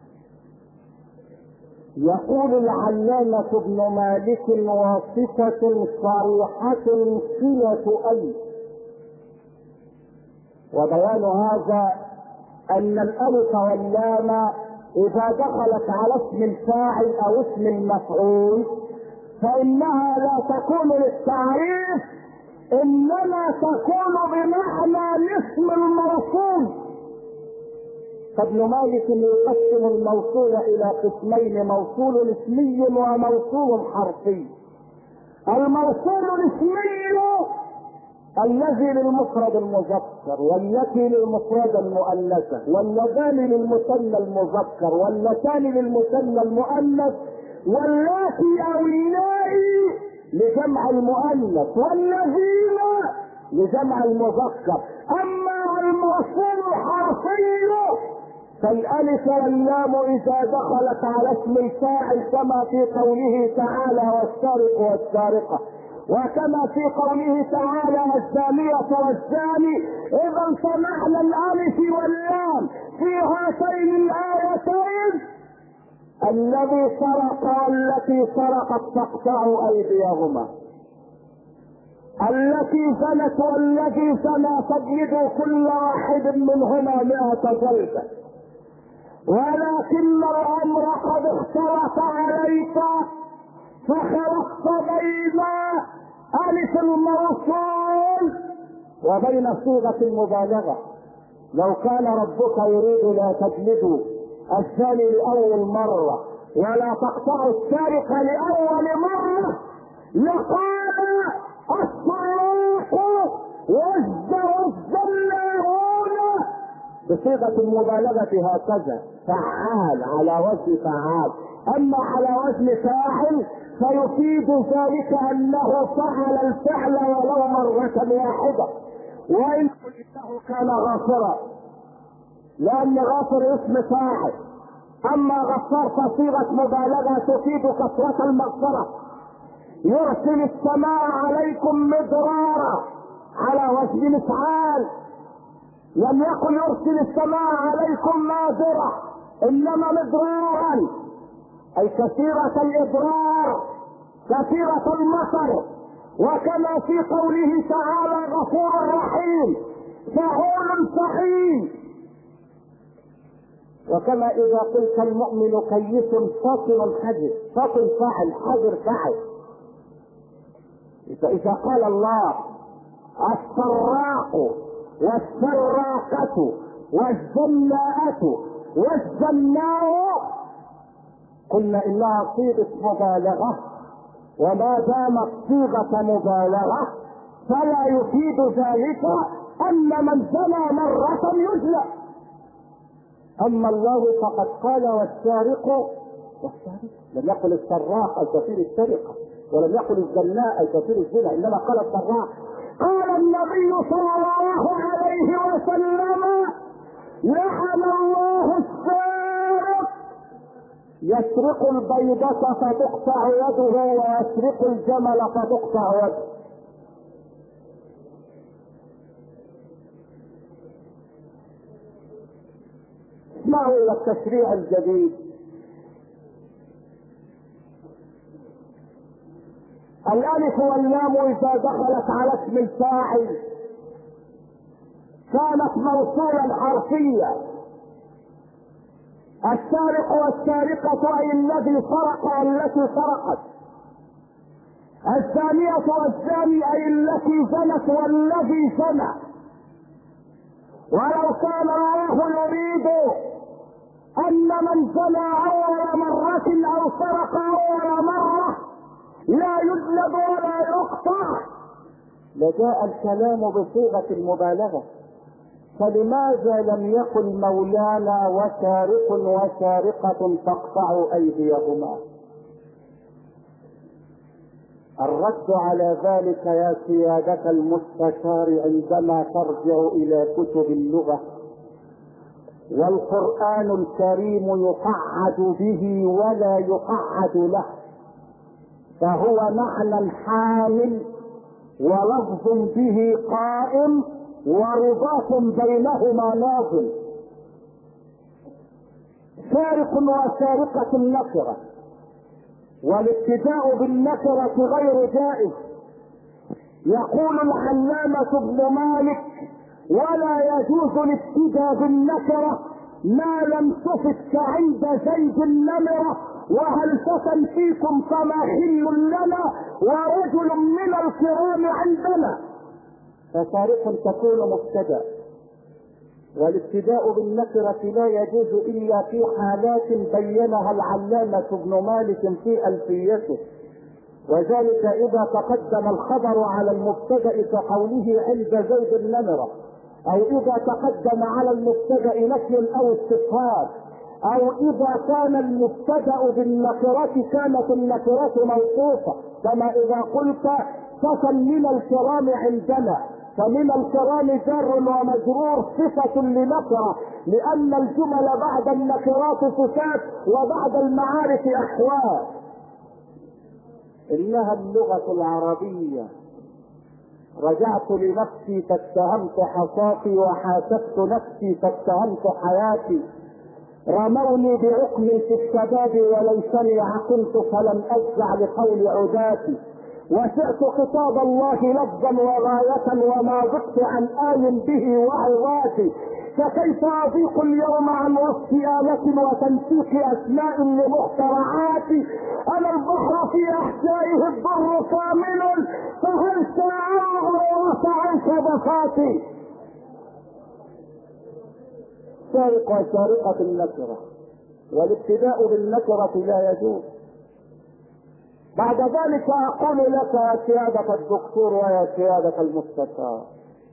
يقول العلامة ابن مالك وصفة صريحة صلة أي، وبيان هذا أن الألف واللام إذا دخلت على اسم الفاعل أو اسم المفعول فإنها لا تكون للتعريف، إنما تكون بمعنى الاسم الموصول. فابن مالك يقسم الموصول إلى قسمين: موصول اسمي وموصول حرفي. الموصول الاسمي الذي للمفرد المذكر، والتي للمفرد المؤنثة، واللذان للمثنى المذكر، واللتان للمثنى المؤنث، واللاتي او اللائي لجمع المؤنث، والذين لجمع المذكر. اما الموصول الحرفي فالالف واللام اذا دخلت على اسم الفاعل كما في قوله تعالى والسارق والسارقة، وكما في قوله تعالى الزانية والزاني. اذا فمعنى الالف واللام في هاتين الايتين الذي سرق والتي سرقت تقطع ايديهما، التي زنت والذي زنى فاجلدوا كل واحد منهما مئة جلدة. ولكن الامر قد اختلط عليك فخلطت بين ألف الموصول وبين صيغة المبالغة. لو كان ربك يريد لا تجلدوا الزاني لأول مرة ولا تقطعوا السارق لأول مرة لقال السراق والزناهون بصيغة المبالغة هكذا، فعال على وجه فعال. أما على وزن فاعل فيفيد ذلك أنه فعل الفعل ولو مرة واحدة، وإن قلته كان غافرا، لأن غافر اسم فاعل. أما غفار فصيغة مبالغة تفيد كثرة المغفرة. يرسل السماء عليكم مدرارا على وزن مفعال، لم يكن يرسل السماء عليكم مادرة انما مدرارا، اي كثيرة الاضرار كثيرة المطر. وكما في قوله تعالى غفور رحيم فعول فحيم. وكما اذا قلت المؤمن كيس فاطن حجر، فاطن فاعل، حجر فاعل. فاذا قال الله السراق والسراقة والزناءة والزناء قلنا انها صيغة مبالغة، وما دامت صيغة مبالغة فلا يفيد ذلك ان من زنى مرة يجلى. اما الله فقد قال والسارق والسارق، لم يقل السراق اي كثير السرقة، ولم يقل الزناء اي كثير الزنا، انما قال السراق. قال النبي صلى الله عليه وسلم لعن الله السارق يسرق البيضة فتقطع يده ويسرق الجمل فتقطع يده. ما هو التشريع الجديد؟ الالف واللام اذا دخلت على اسم الفاعل كانت موصولا حرفيا. السارق والسارقة اي الذي سرق والتي سرقت، الزانية والزاني اي التي زنت والذي زنى. ولو كان الله يريد ان من زنى اول مرة او سرق اول مرة لا يجلد ولا يقطع لجاء الكلام بصيغة المبالغة. فلماذا لم يقل مولانا وسارق وسارقة فاقطعوا ايديهما؟ الرد على ذلك يا سيادة المستشار عندما ترجع الى كتب اللغة، والقرآن الكريم يقعد به ولا يقعد له، فهو معنى حامل ولفظ به قائم ورباط بينهما ناظم. سارق وسارقة النكرة، والابتداء بالنكرة غير جائز. يقول العلامة ابن مالك ولا يجوز الابتداء بالنكرة ما لم تفت عند زيد النمرة وهل فتن فيكم فما حل لنا ورجل من الكرام عندنا. فسارق تكون مبتدأ، والابتداء بالنكرة لا يجوز الا في حالات بينها العلامة ابن مالك في الفيته، وذلك اذا تقدم الخبر على المبتدأ كقوله عند زيد النمرة، او اذا تقدم على المبتدأ نفي او استفهام، او اذا كان المبتدأ بالنكرة كانت النكرة موصوفة، كما اذا قلت فتى من الكرام عندنا، فمن الكرام جار ومجرور صفة لنكرة، لان الجمل بعد النكرات صفات وبعد المعارف احوال. انها اللغة العربية. رجعت لنفسي فاتهمت حصاتي وحاسبت نفسي فاتهمت حياتي. رموني بعقل في الشباب وليسني عقلت فلم افزع لقول عداتي. وسعت خطاب الله لفظا وغاية وما ضقت عن آل به وعظاتي. فكيف اضيق اليوم عن وصف آلة وتنسيق اسماء لمخترعاتي. انا البحر في احشائه الضر كامل فهل ساعه وسعنك بساطي. سارق وسارقة النكرة، والابتداء بالنكرة لا يجوز. بعد ذلك اقول لك يا سيادة الدكتور ويا سيادة المستشار،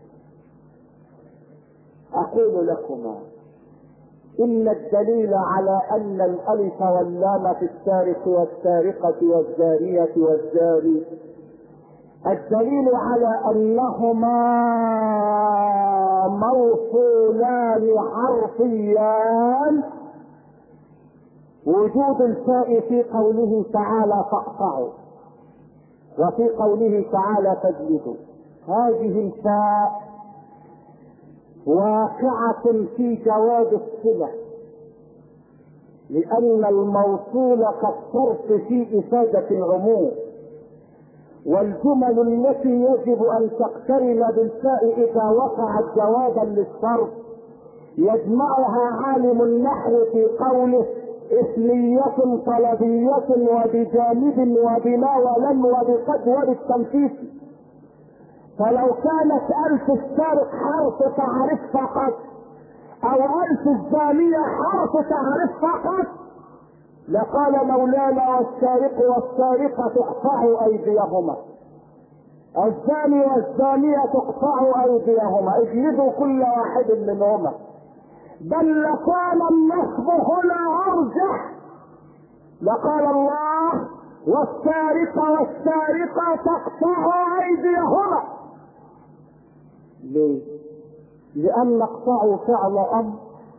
اقول لكما ان الدليل على ان الالف واللام في السارق والسارقة والزانية والزاري، الدليل على انهما موصولان حرفيان وجود الفاء في قوله تعالى فاقطعوا، وفي قوله تعالى فاجلدوا. هذه الفاء واقعة في جواب الصلة، لأن الموصول كالصرف في إفادة العموم، والجمل التي يجب أن تقترن بالفاء إذا وقعت جوابا للصرف يجمعها عالم النحو في قوله اسمية طلبية وبجانب وبما ولم وبقد وبالتنفيذ. فلو كانت ألف السارق حرف تعريف فقط أو ألف الزانية حرف تعريف فقط لقال مولانا والسارق والسارقة تقطع أيديهما، الزاني والزانية تقطع أيديهما، اجلدوا كل واحد منهما. بل لكان النصب هنا أرجح، لقال الله والسارق والسارقة تقطع أيديهما. ليه؟ لأن اقطعوا فعل أمر،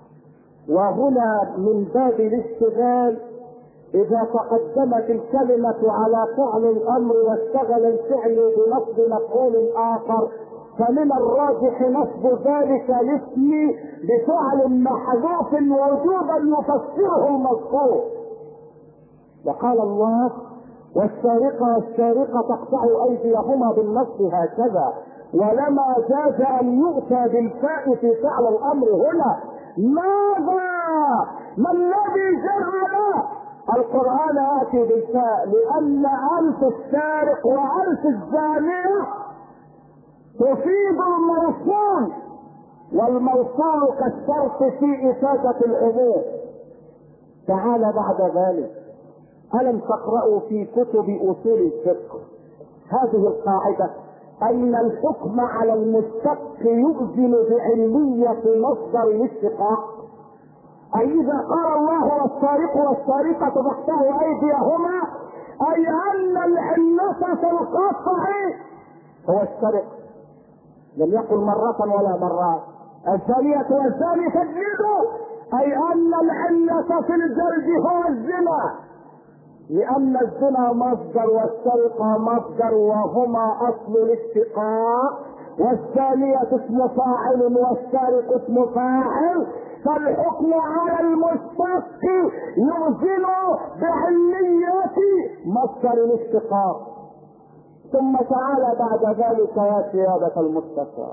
وهنا من باب الاشتغال إذا تقدمت الكلمة على فعل الأمر واشتغل الفعل بنصب مفعول آخر فمن الراجح نصب ذلك الاسم بفعل محذوف وجوبا يفسره المذكور. وقال الله والسارقة والسارقة تقطع أيديهما بالنصب هكذا، ولما جاز أن يؤتى بالفاء في فعل الأمر هنا. ماذا؟ ما الذي جعل القرآن يأتي بالفاء؟ لأن ألف السارق وألف الزانية تفيد الموصول، والموصول كالشرط في إفادة العموم. تعال بعد ذلك، ألم تقرأوا في كتب أصول الفقه هذه القاعدة أن الحكم على المشتق يؤذن بعلمية مصدر الاشتقاق؟ أي إذا قال الله والسارق والسارقة تقطع أيديهما أي أن العلة في القطع هو السرق، لم يقل مرة ولا مرات الزانية والزاني فاجلدوا، أي أن العلة في الجلد هو الزنا، لأن الزنا مصدر والسرقة مصدر وهما أصل الاشتقاق، والزانية اسم فاعل والسارق اسم فاعل، فالحكم على المشتق يؤذن بعلمية مصدر الاشتقاق. ثم تعالى بعد ذلك يا سيادة المستشار،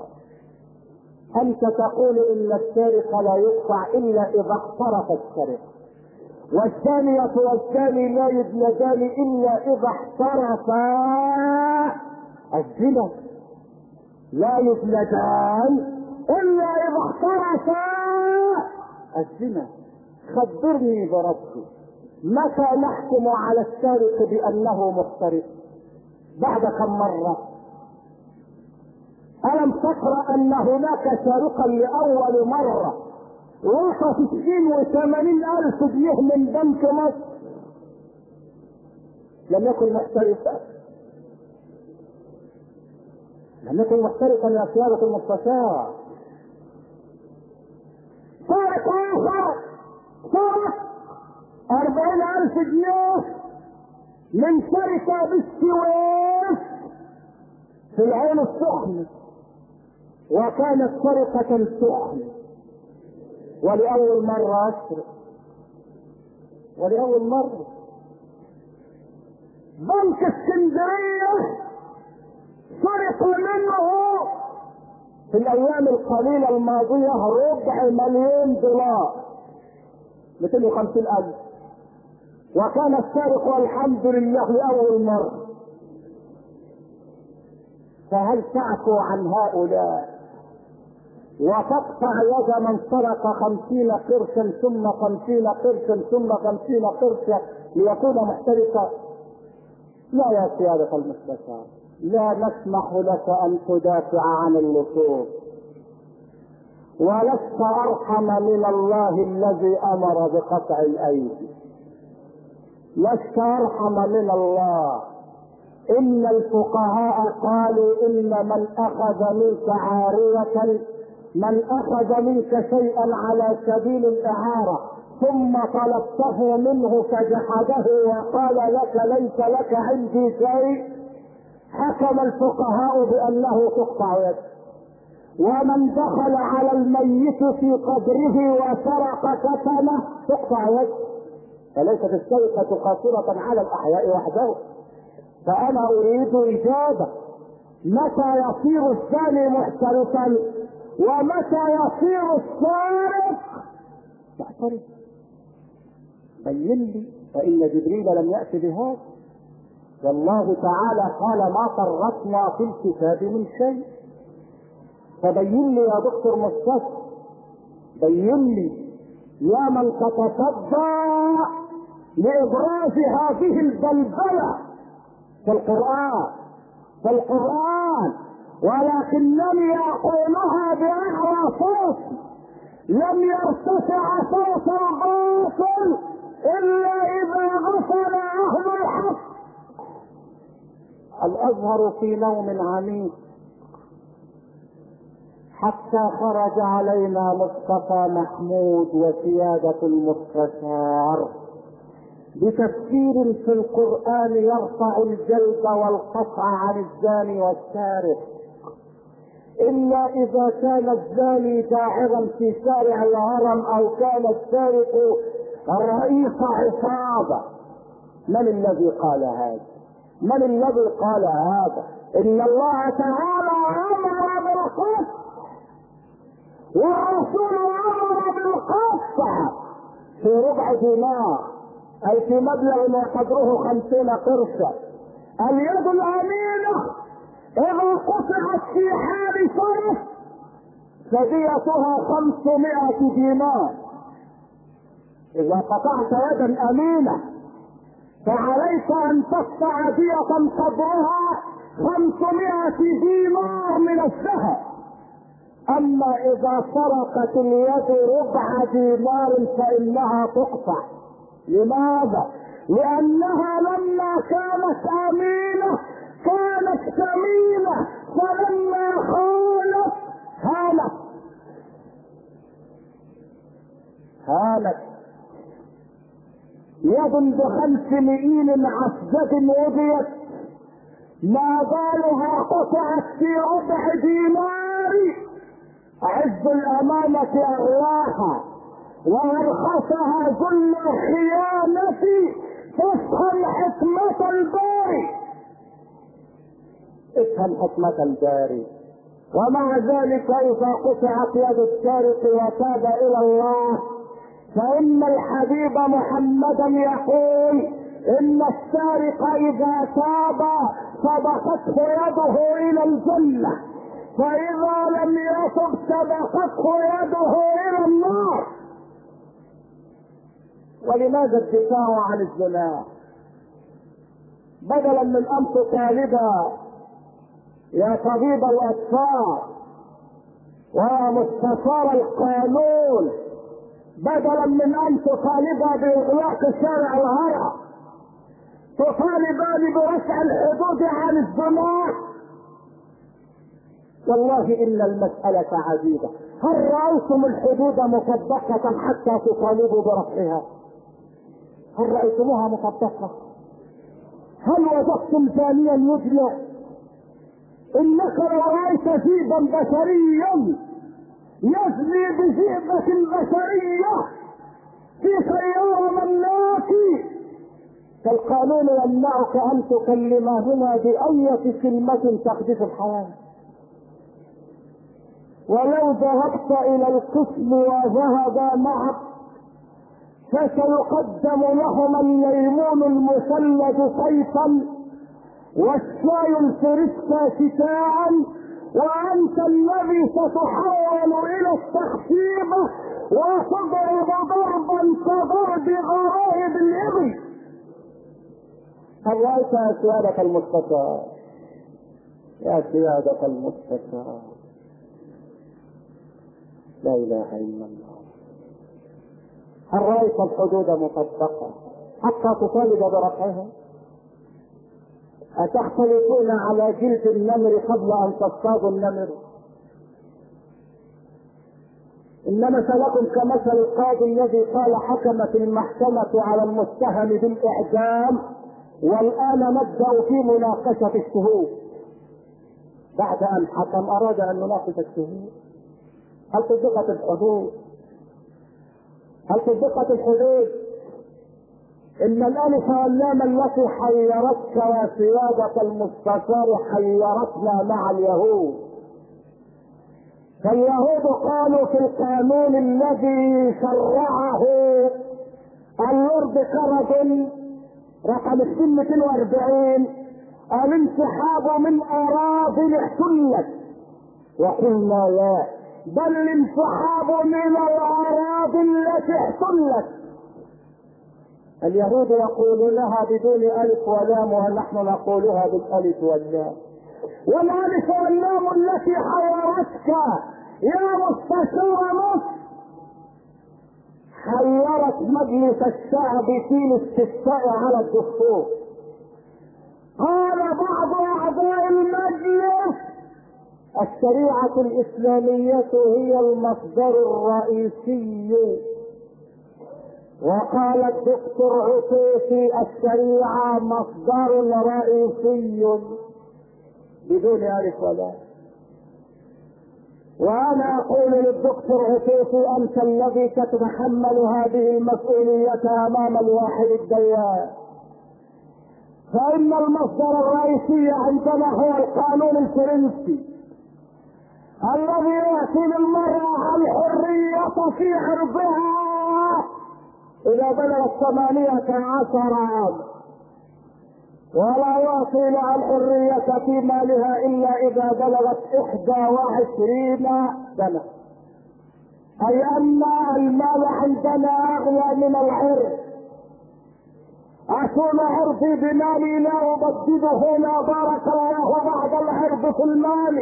أنت تقول إن السارق لا يقطع إلا إذا اقترف السرقة، والثانية والثاني لا يجلدان إلا إذا احترفا الزنا، لا يجلدان إلا إذا احترفا الزنا. خبرني بربي، متى نحكم على السارق بأنه محترف؟ بعد كم مرة؟ ألم تقرأ أن هناك سارقا لأول مرة وصف ستين وثمانين ألف جنيه من بنك مصر لم يكن محترفا؟ لم يكن محترفا يا سيادة المستشار. سارق آخر سارق أربعين ألف جنيه من شركة بالسويس في العين السخنة، وكانت سرقة سخنة، ولأول مرة أسرق، ولأول مرة. بنك اسكندرية سرق منه في الأيام القليلة الماضية ربع مليون دولار، مئتين وخمسين ألف، وكان السارق والحمد لله لأول مرة. فهل تعفو عن هؤلاء وتقطع يد من سرق خمسين قرشا ثم خمسين قرشا ثم خمسين قرشا ليكون محترفا؟ لا يا سيادة المستشار، لا نسمح لك أن تدافع عن اللصوص، ولست أرحم من الله الذي أمر بقطع الأيدي، لست أرحم من الله. إن الفقهاء قالوا إن من أخذ منك عارية، من أخذ منك شيئا على سبيل الإعارة ثم طلبته منه فجحده وقال لك ليس لك عندي شيء، حكم الفقهاء بأنه تقطع يده. ومن دخل على الميت في قبره وسرق كفنه تقطع يده. فليست السرقة قاصرة على الأحياء وحده. فأنا أريد إجابة: متى يصير الزاني محترفا؟ ومتى يصير السارق محترف؟ بين لي، فإن جبريل لم يأت بهذا، والله تعالى قال: ما فرطنا في الكتاب من شيء. فبين لي يا دكتور مصطفى، بين لي يا من تتصدى لإبراز هذه البلبلة في القرآن في القرآن ولكنني أقولها بأعلى صوت. لم يرتفع صوت الباطل إلا إذا غفل أهل الحق. الأزهر في نوم عميق حتى خرج علينا مصطفى محمود وسيادة المستشار بتفسير في القرآن يرفع الجلد والقطع عن الزاني والسارق، إلا إذا كان الزاني داعرا في شارع الهرم أو كان السارق رئيس عصابة. من الذي قال هذا؟ من الذي قال هذا؟ إن الله تعالى أمر بالقسط والرسول أمر بالقسط في ربع دينار، أي في مبلغ ما قدره خمسين قرشا. اليد الأمينة إذا قطعت في حال صرف فديتها خمسمائة دينار. إذا قطعت يدا أمينة فعليك أن تدفع دية قدرها خمسمائة دينار من الذهب. أما إذا سرقت اليد ربع دينار فإنها تقطع. لماذا؟ لأنها لما كانت أمينة كانت ثمينة، فلما خانت هانت هانت. يد بخمس مئين عسجد وضيت ما بالها قطعت في ربع دينار. عز الأمانة أغلاها وأرخصها ذل الخيانة. تفهم حكمة الباري، افهم حكمة الباري. ومع ذلك إذا قطعت يد السارق وتاب إلى الله فإن الحبيب محمدا يقول: إن السارق إذا تاب سبقته يده إلى الجنة، فإذا لم يتب سبقته يده إلى النار. ولماذا الدفاع عن الزنا؟ بدلا من أن تطالب يا طبيب الأطفال ويا مستشار القانون، بدلا من أن تطالب بإغلاق شارع الهرم، تطالبان برفع الحدود عن الزنا. والله إن المسألة عجيبة. هل رأيتم الحدود مطبقة حتى تطالبوا برفعها؟ هل رأيتموها مطبقة؟ هل وجدتم زانيا يجلى؟ إنك لو رأيت ذئبا بشريا يزني بذئبة بشرية في سيارة ملاكي فالقانون يمنعك أن تكلمهما بأية كلمة تحدث الحياة. ولو ذهبت إلى القسم وذهبا معك فسيقدم لهما الليمون المثلج صيفا والشاي الفريسكا شتاء، وأنت الذي ستحول إلى التخشيبة وتضرب ضربا كضرب غرائب الإبل. هل رأيت يا سيادة المستشار؟ يا سيادة المستشار، لا إله إلا الله. هل رأيت الحدود مطبقة حتى تطالب برفعها؟ أتختلفون على جلد النمر قبل أن تصطادوا النمر؟ إن مثلكم كمثل القاضي الذي قال: حكمت المحكمة على المتهم بالإعدام والآن نبدأ في مناقشة الشهود. بعد ان حكم اراد ان يناقش الشهود. هل طبقت الحدود؟ هل طبقت الحدود؟ ان الالف واللام التي حيرتك يا سيادة المستشار حيرتنا مع اليهود. فاليهود قالوا في القانون الذي شرعه اللورد كارجن رقم مئتين واربعين الانسحاب من اراضي احتلت، وقلنا لا، بل الانسحاب من الاراضي التي احتلت. اليهود يقولونها بدون الف ولام ونحن نقولها بالالف واللام. والالف واللام التي حيرتك يا مستشار مصر حيرت مجلس الشعب في الاستفتاء على الدستور. قال بعض اعضاء المجلس الشريعة الاسلامية هي المصدر الرئيسي، وقال الدكتور عطيفي الشريعة مصدر رئيسي بدون الف ولا. وانا اقول للدكتور عطيفي انت الذي تتحمل هذه المسؤولية امام الواحد الديان، فان المصدر الرئيسي عندنا هو القانون الفرنسي الذي يعطي للمرأة الحرية في عرضها اذا بلغت ثمانية عشر عام، ولا يعطي لها الحرية في مالها الا اذا بلغت احدى وعشرين سنة. اي ان المال عندنا اغلى من العرض. اكون عرضي بمالي لا ابدده لا بارك الله بعد العرض في المال.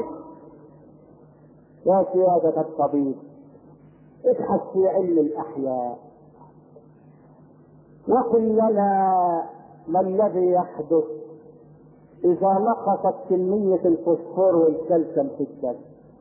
يا سيادة الطبيب ابحث في علم الاحياء وقل لنا ما الذي يحدث اذا نقصت كمية الفوسفور والكالسيوم في الدم.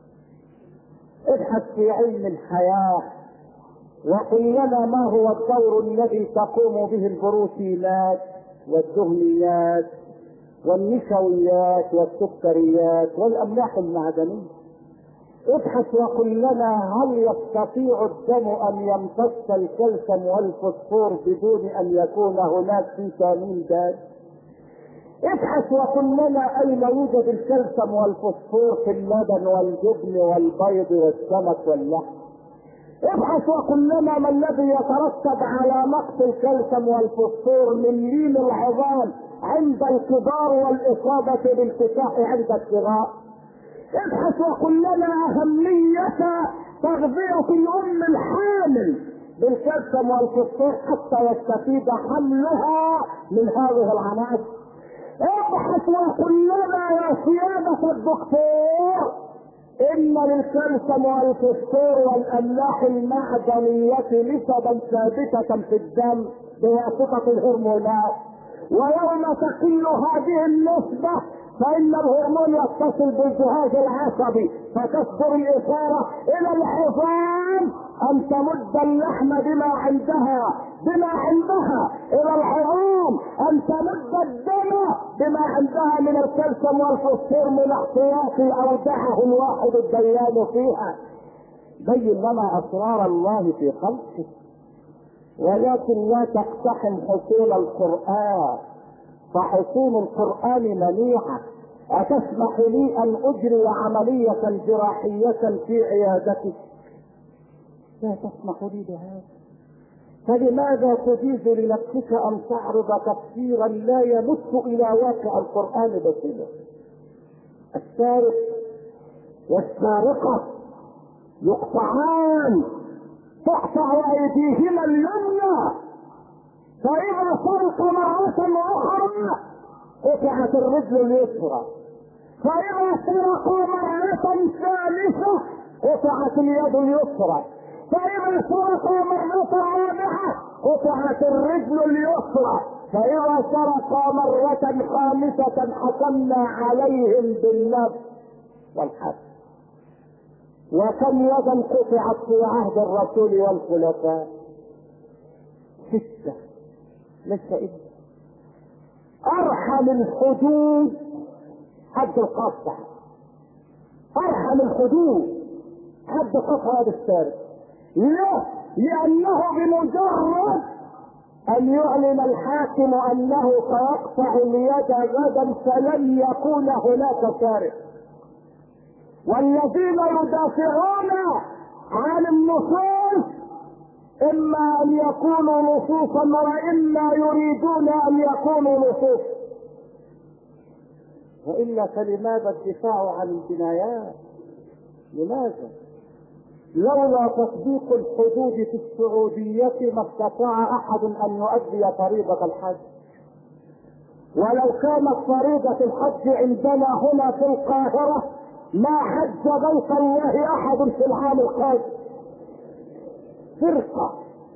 ابحث في علم الحياة وقل لنا ما هو الدور الذي تقوم به البروتينات والدهنيات والنشويات والسكريات والاملاح المعدنية. ابحث وقل لنا هل يستطيع الدم ان يمتص الكالسيوم والفوسفور بدون ان يكون هناك فيتامين د. ابحث وقل لنا اين يوجد الكالسيوم والفوسفور في اللبن والجبن والبيض والسمك واللحم. ابحث وقل لنا ما الذي يترتب على نقص الكالسيوم والفوسفور من لين العظام عند الكبار والاصابة بالكساح عند الصغار. ابحث وقل لنا اهمية تغذية الام الحامل بالكالسيوم والفوسفور حتى يستفيد حملها من هذه العناصر. ابحث وقل لنا يا سيادة الدكتور ان للكالسيوم والفوسفور والاملاح المعدنية نسبا ثابتة في الدم بواسطة الهرمونات، ويوم تقل هذه النسبة فإن الهرمون يتصل بالجهاز العصبي فتصدر الإشارة إلى العظام أن تمد اللحم بما عندها بما عندها إلى العظام أن تمد الدم بما عندها من الكالسيوم والفوسفور من احتياط أودعه الواحد الديان فيها. بين لنا أسرار الله في خلقه، ولكن لا تقتحم حصول القرآن، فحصول القرآن منيعة. أتسمح لي أن أجري عملية جراحية في عيادتك؟ لا تسمح لي بهذا. فلماذا تجيز لنفسك أن تعرض تفسيرا لا يمس إلى واقع القرآن بصيرة؟ السارق والسارقة يقطعان تقطع أيديهما اليمنى، فإذا سرق مرة أخرى قطعت الرجل اليسرى، فإذا سرق مرة ثالثة قطعت اليد اليسرى، فإذا سرق مرة رابعة قطعت الرجل اليسرى، فإذا سرق مرة خامسة حكمنا عليهم بالنفس والحد. وكم يدا قطعت في عهد الرسول والخلفاء؟ ستة. لسه إيه؟ أرحم الحدود حد القطع، عن الحدود حد قطع هذا السارق. ليه؟ لانه بمجرد ان يعلن الحاكم انه سيقطع اليد غدا فلن يكون هناك سارق. والذين يدافعون عن النصوص اما ان يكونوا نصوصا واما يريدون ان يكونوا نصوص، والا فلماذا الدفاع عن الجنايات؟ لماذا؟ لولا تطبيق الحدود في السعودية ما استطاع احد ان يؤدي فريضة الحج. ولو كانت فريضة الحج عندنا هنا في القاهرة ما حج بيت الله احد في العام القادم. فرقة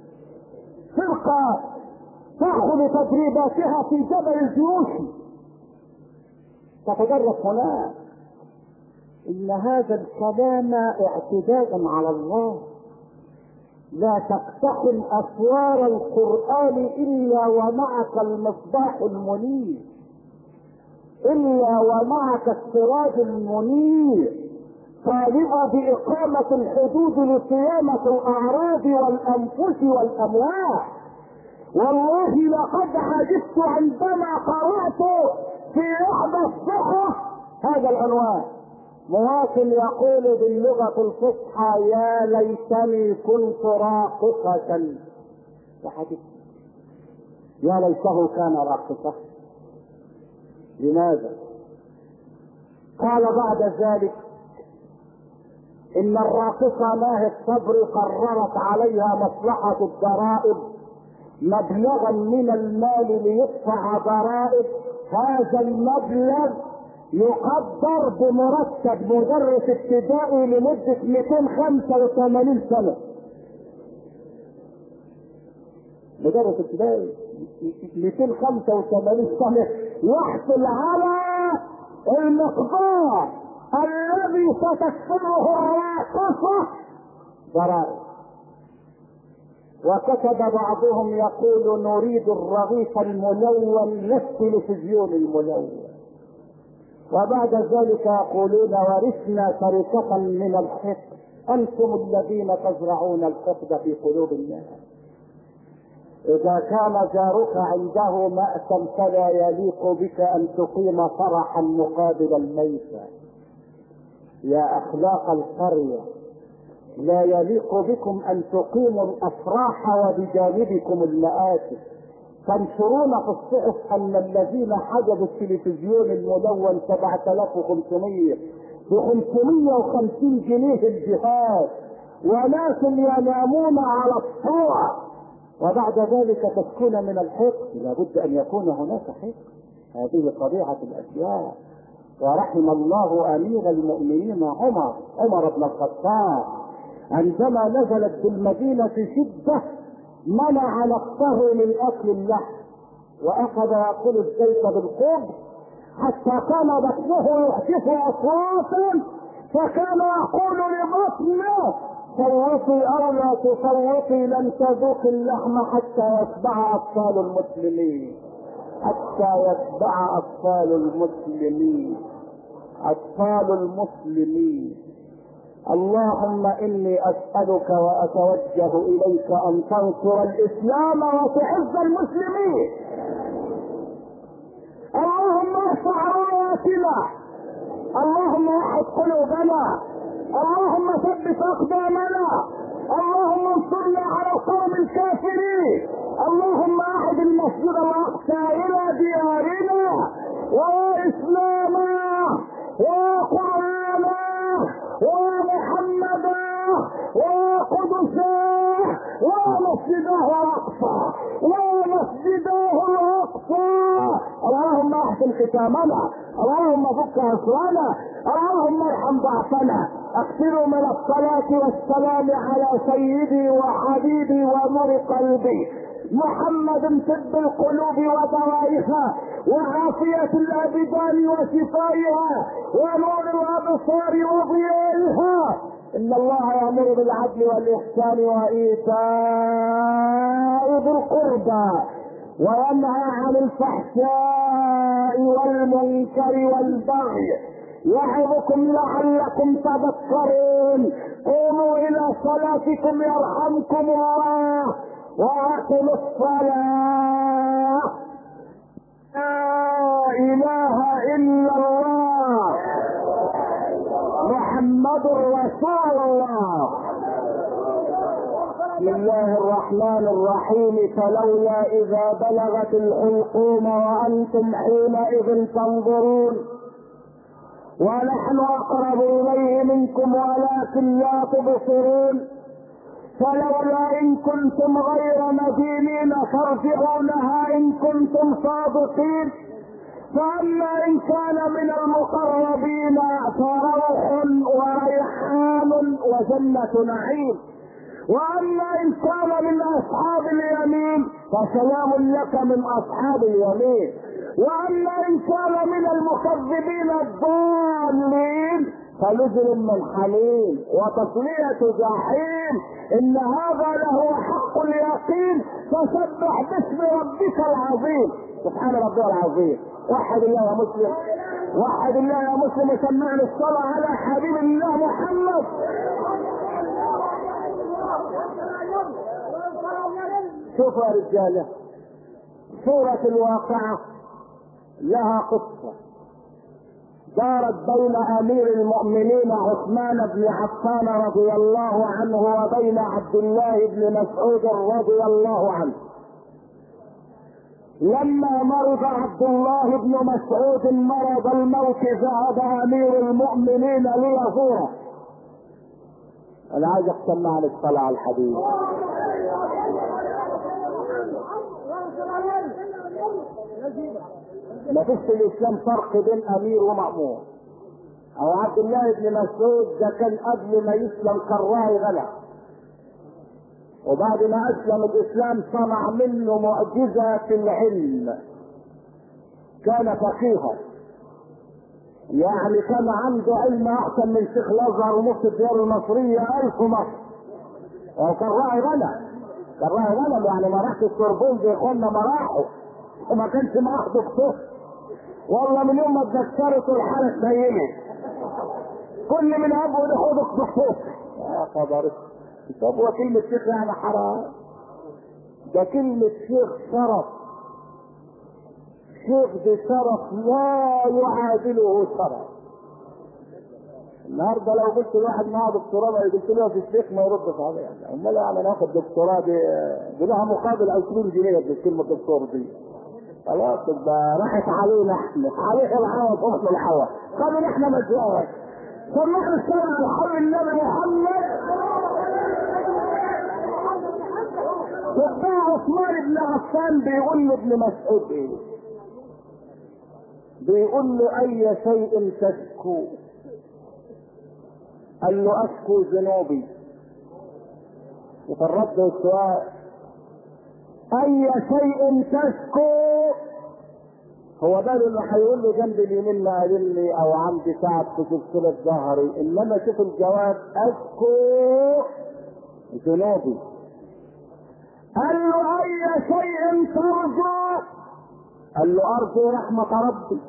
فرقة تأخذ تدريباتها في جبل الجيوش تتدرب هناك. ان هذا الكلام اعتداء على الله. لا تقتحم اسوار القرآن الا ومعك المصباح المنير، الا ومعك السراج المنير. طالبوا بإقامة الحدود لصيانة الأعراض والأنفس والأموال. والله لقد عجبت عندما قرأت في إحدى الصحف هذا العنوان: مواطن يقول باللغة الفصحى يا ليتني كنت راقصة. يا ليته كان راقصة. لماذا؟ قال بعد ذلك ان الراقصة ناهي الصبر قررت عليها مصلحة الضرائب مبلغا من المال ليدفع ضرائب. هذا المبلغ يقدر بمرتب مدرس ابتدائي لمدة مئتين وخمسة وثمانين سنة. مدرس ابتدائي مئتين وخمسة وثمانين سنة يحصل على المقدار الذي ستدفعه الراقصة ضرائب. وكتب بعضهم يقول نريد الرغيف الملون لا التلفزيون الملون. وبعد ذلك يقولون ورثنا تركة من الحقد، انتم الذين تزرعون الحقد في قلوب الناس. اذا كان جارك عنده مأسا فلا يليق بك ان تقيم فرحا مقابل الميتة. يا اخلاق القرية لا يليق بكم ان تقيموا الافراح وبجانبكم المآسي. تنشرون في الصحف ان الذين حجبوا التلفزيون الملون سبعة آلاف وخمسمية بخمسمية وخمسين جنيه الجهاز، وناس ينامون على الصور، وبعد ذلك تسكن من الحقد. لابد ان يكون هناك حقد. هذه طبيعة الاشياء. ورحم الله امير المؤمنين عمر عمر بن الخطاب عندما نزلت بالمدينة في شدة منع نفسه من اكل اللحم واخذ ياكل الزيت بالخبز حتى كان بطنه يحدث اصواتا، فكان يقول لبطنه صوتي او لا تصوتي لن تذوق اللحم حتى يتبع اطفال المسلمين، حتى يتبع اطفال المسلمين اطفال المسلمين. اللهم اني اسألك واتوجه اليك ان تنصر الاسلام وتعز المسلمين. اللهم ارفع راياتنا، اللهم وحد قلوبنا، اللهم ثبت اقدامنا، اللهم انصرنا على القوم الكافرين. اللهم اعد المسجد الاقصى الى ديارنا واسلامنا وقرانا ومحمدا وقدسا ومسجده الاقصى ومسجده الاقصى. اللهم احسن ختامنا، اللهم فك اسرنا، اللهم ارحم ضعفنا. اكثروا من الصلاة والسلام على سيدي وحبيبي ونور قلبي محمد طب القلوب ودوائها وعافية الابدان وشفائها ونور الابصار وضيائها. ان الله يأمر بالعدل والاحسان وايتاء ذي القربى وينهى عن الفحشاء والمنكر والبغي يعظكم لعلكم تذكرون. قوموا الى صلاتكم يرحمكم الله واقيموا الصلاة. لا اله الا الله محمد رسول الله. بسم الله الرحمن الرحيم. فلولا اذا بلغت الحلقوم وانتم حينئذ تنظرون ونحن اقرب اليه منكم ولكن لا تبصرون. فلولا ان كنتم غير مدينين فارجعونها ان كنتم صادقين. فاما ان كان من المقربين فروح وريحان وجنة نعيم. واما ان كان من اصحاب اليمين فسلام لك من اصحاب اليمين. واما ان كان من المكذبين الضالين فنزل من حميم وتصلية جحيم. ان هذا له حق اليقين. فسبح باسم ربك العظيم. سبحان ربي العظيم. وحد الله يا مسلم، وحد الله يا مسلم، وسمعنا الصلاة على حبيب الله محمد. شوفوا يا رجالة، سورة الواقعة لها قصة دارت بين امير المؤمنين عثمان بن عفان رضي الله عنه وبين عبد الله بن مسعود رضي الله عنه. لما مرض عبد الله بن مسعود مرض الموت ذهب امير المؤمنين ليزوره. انا عايز اسمع عن الصلاة على الحبيب. ما فيش في الاسلام فرق بين امير ومأمور. او عبد الله بن مسعود ده كان قبل ما يسلم كان راعي غنم، وبعد ما اسلم الاسلام صنع منه معجزة في العلم. كان فقيها، يعني كان عنده علم احسن من شيخ الازهر ومفتي الديار المصرية الف مصر. وكان راعي غنم، كان راعي غنم يعني ما راحش السوربون زي اخواننا ما راحوا، وما كانش معاه دكتور. والله من يوم ما اتذكرت الحالة اتنيلت كل من ابو ياخدك دكتور. يا خبر. طب هو كلمة شيخ يعني حرام؟ ده كلمة شيخ شرف. شيخ دي شرف لا يعادله شرف. النهارده لو قلت لواحد معاه دكتوراه قلت له في الشيخ ما يردش عليا. يعني امال يعني ناخد دكتوراه دي دي لها مقابل عشرين جنيه بكلمة دكتور دي. خلاص ده راحت علينا احنا، عليه العوض فوق الحوض. قالوا احنا مجوعين. سمعنا السلام على حول النبي محمد. وبقى عثمان بن عفان بيقول لابن مسعود ايه؟ بيقول له اي شيء تشكو؟ قال له اشكو ذنوبي. وفرد السؤال اي شيء تشكو؟ هو ده اللي هيقول له جنب اليمين ما قابلني او عندي تعب في سلسله ظهري، انما شوف الجواب اشكو ذنوبي. قال له اي شيء ترجو؟ قال له ارجو رحمه ربي.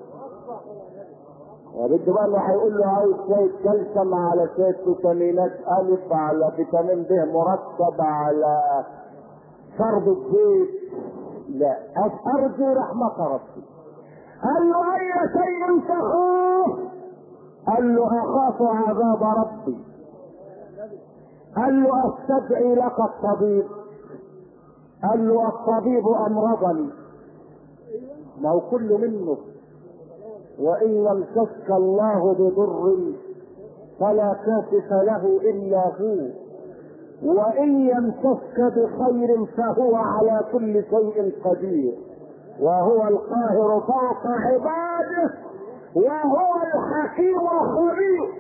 وبده بقى اللي هيقول له عايز شويه كالسيوم على شويه فيتامينات الف على فيتامين ب مركب على شرب الزيت. لا، ارجو رحمه ربي. قال له اي شيء تخاف؟ قال له اخاف عذاب ربي. قال له استدعي لك الطبيب. قال له الطبيب امرضني. ما هو كله منه. وان يمسسك الله بضر فلا كاشف له الا هو، وان يمسسك بخير فهو على كل شيء قدير، وهو القاهر فوق عباده، وهو الحكيم الخبير.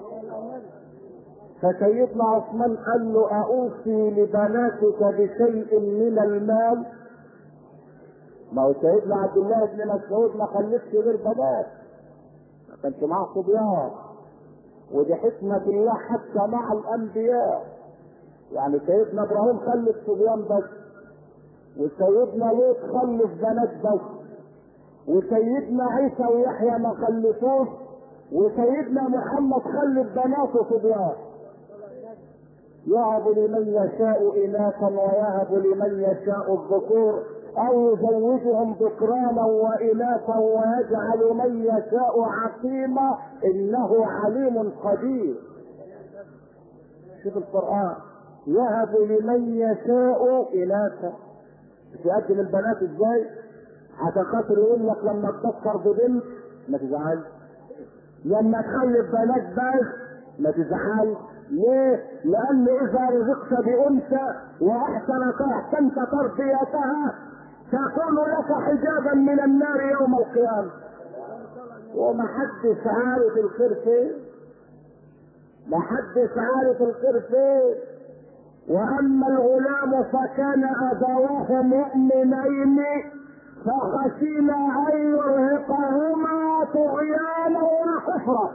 فسيدنا عثمان قال له اوصي لبناتك بشيء من المال. ما هو سيدنا عبد الله بن مسعود ما خلفش غير بنات، ما كانش معاه صبيان، ودي حكمة الله حتى مع الانبياء. يعني سيدنا ابراهيم خلف صبيان بس، وسيدنا لوط خلف بنات بس، وسيدنا عيسى ويحيى ما خلفوش وسيدنا محمد خلف بناته صبيان، يهب لمن يشاء اناثا ويهب لمن يشاء الذكور او يزوجهم ذكرانا واناثا ويجعل من يشاء عقيما انه عليم قدير. شوف القرآن، يهب لمن يشاء اناثا، تقدم البنات ازاي؟ عشان خاطر يقول لك لما تفكر ببنت ما تزعلش، لما تخلف بنات بس ما تزعلش. ليه؟ لان اذا رزقت بانثى واحسنت احسنت تربيتها تكون لك حجابا من النار يوم القيامه، ومحدش عارف الخير فين، محدش عارف الخير فين. واما الغلام فكان ابواه مؤمنين فخشينا ان يرهقهما طغيانا وكفرا.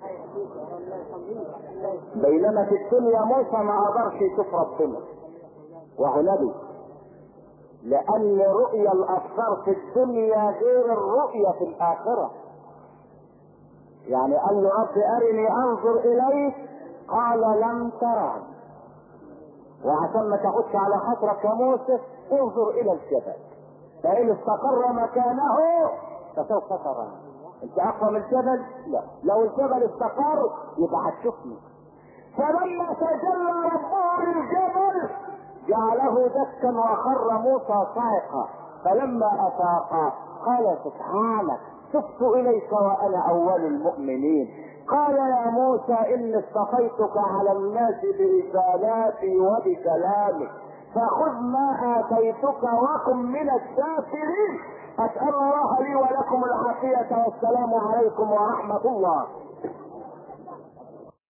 بينما في الدنيا موسى ما قدرش يشوف ربنا وهو نبي، لان رؤيا الابصار في الدنيا غير الرؤيا في الاخره. يعني قال له رب ارني انظر اليك، قال لم ترني، وعشان ما تاخدش على خاطرك يا موسى انظر الى الجبل فان استقر مكانه فسوف تراني. انت اقوى من الجبل؟ لا، لو الجبل استقر يبقى هتشوفني. فلما تجلى ربه للجبل جعله دكا وخر موسى صاعقا، فلما افاق قال سبحانك تبت اليك وانا اول المؤمنين. قال يا موسى اني اصطفيتك على الناس برسالاتي وبكلامي فخذ ما اتيتك وكن من الشاكرين. اسال الله لي ولكم العافيه والسلام عليكم ورحمه الله.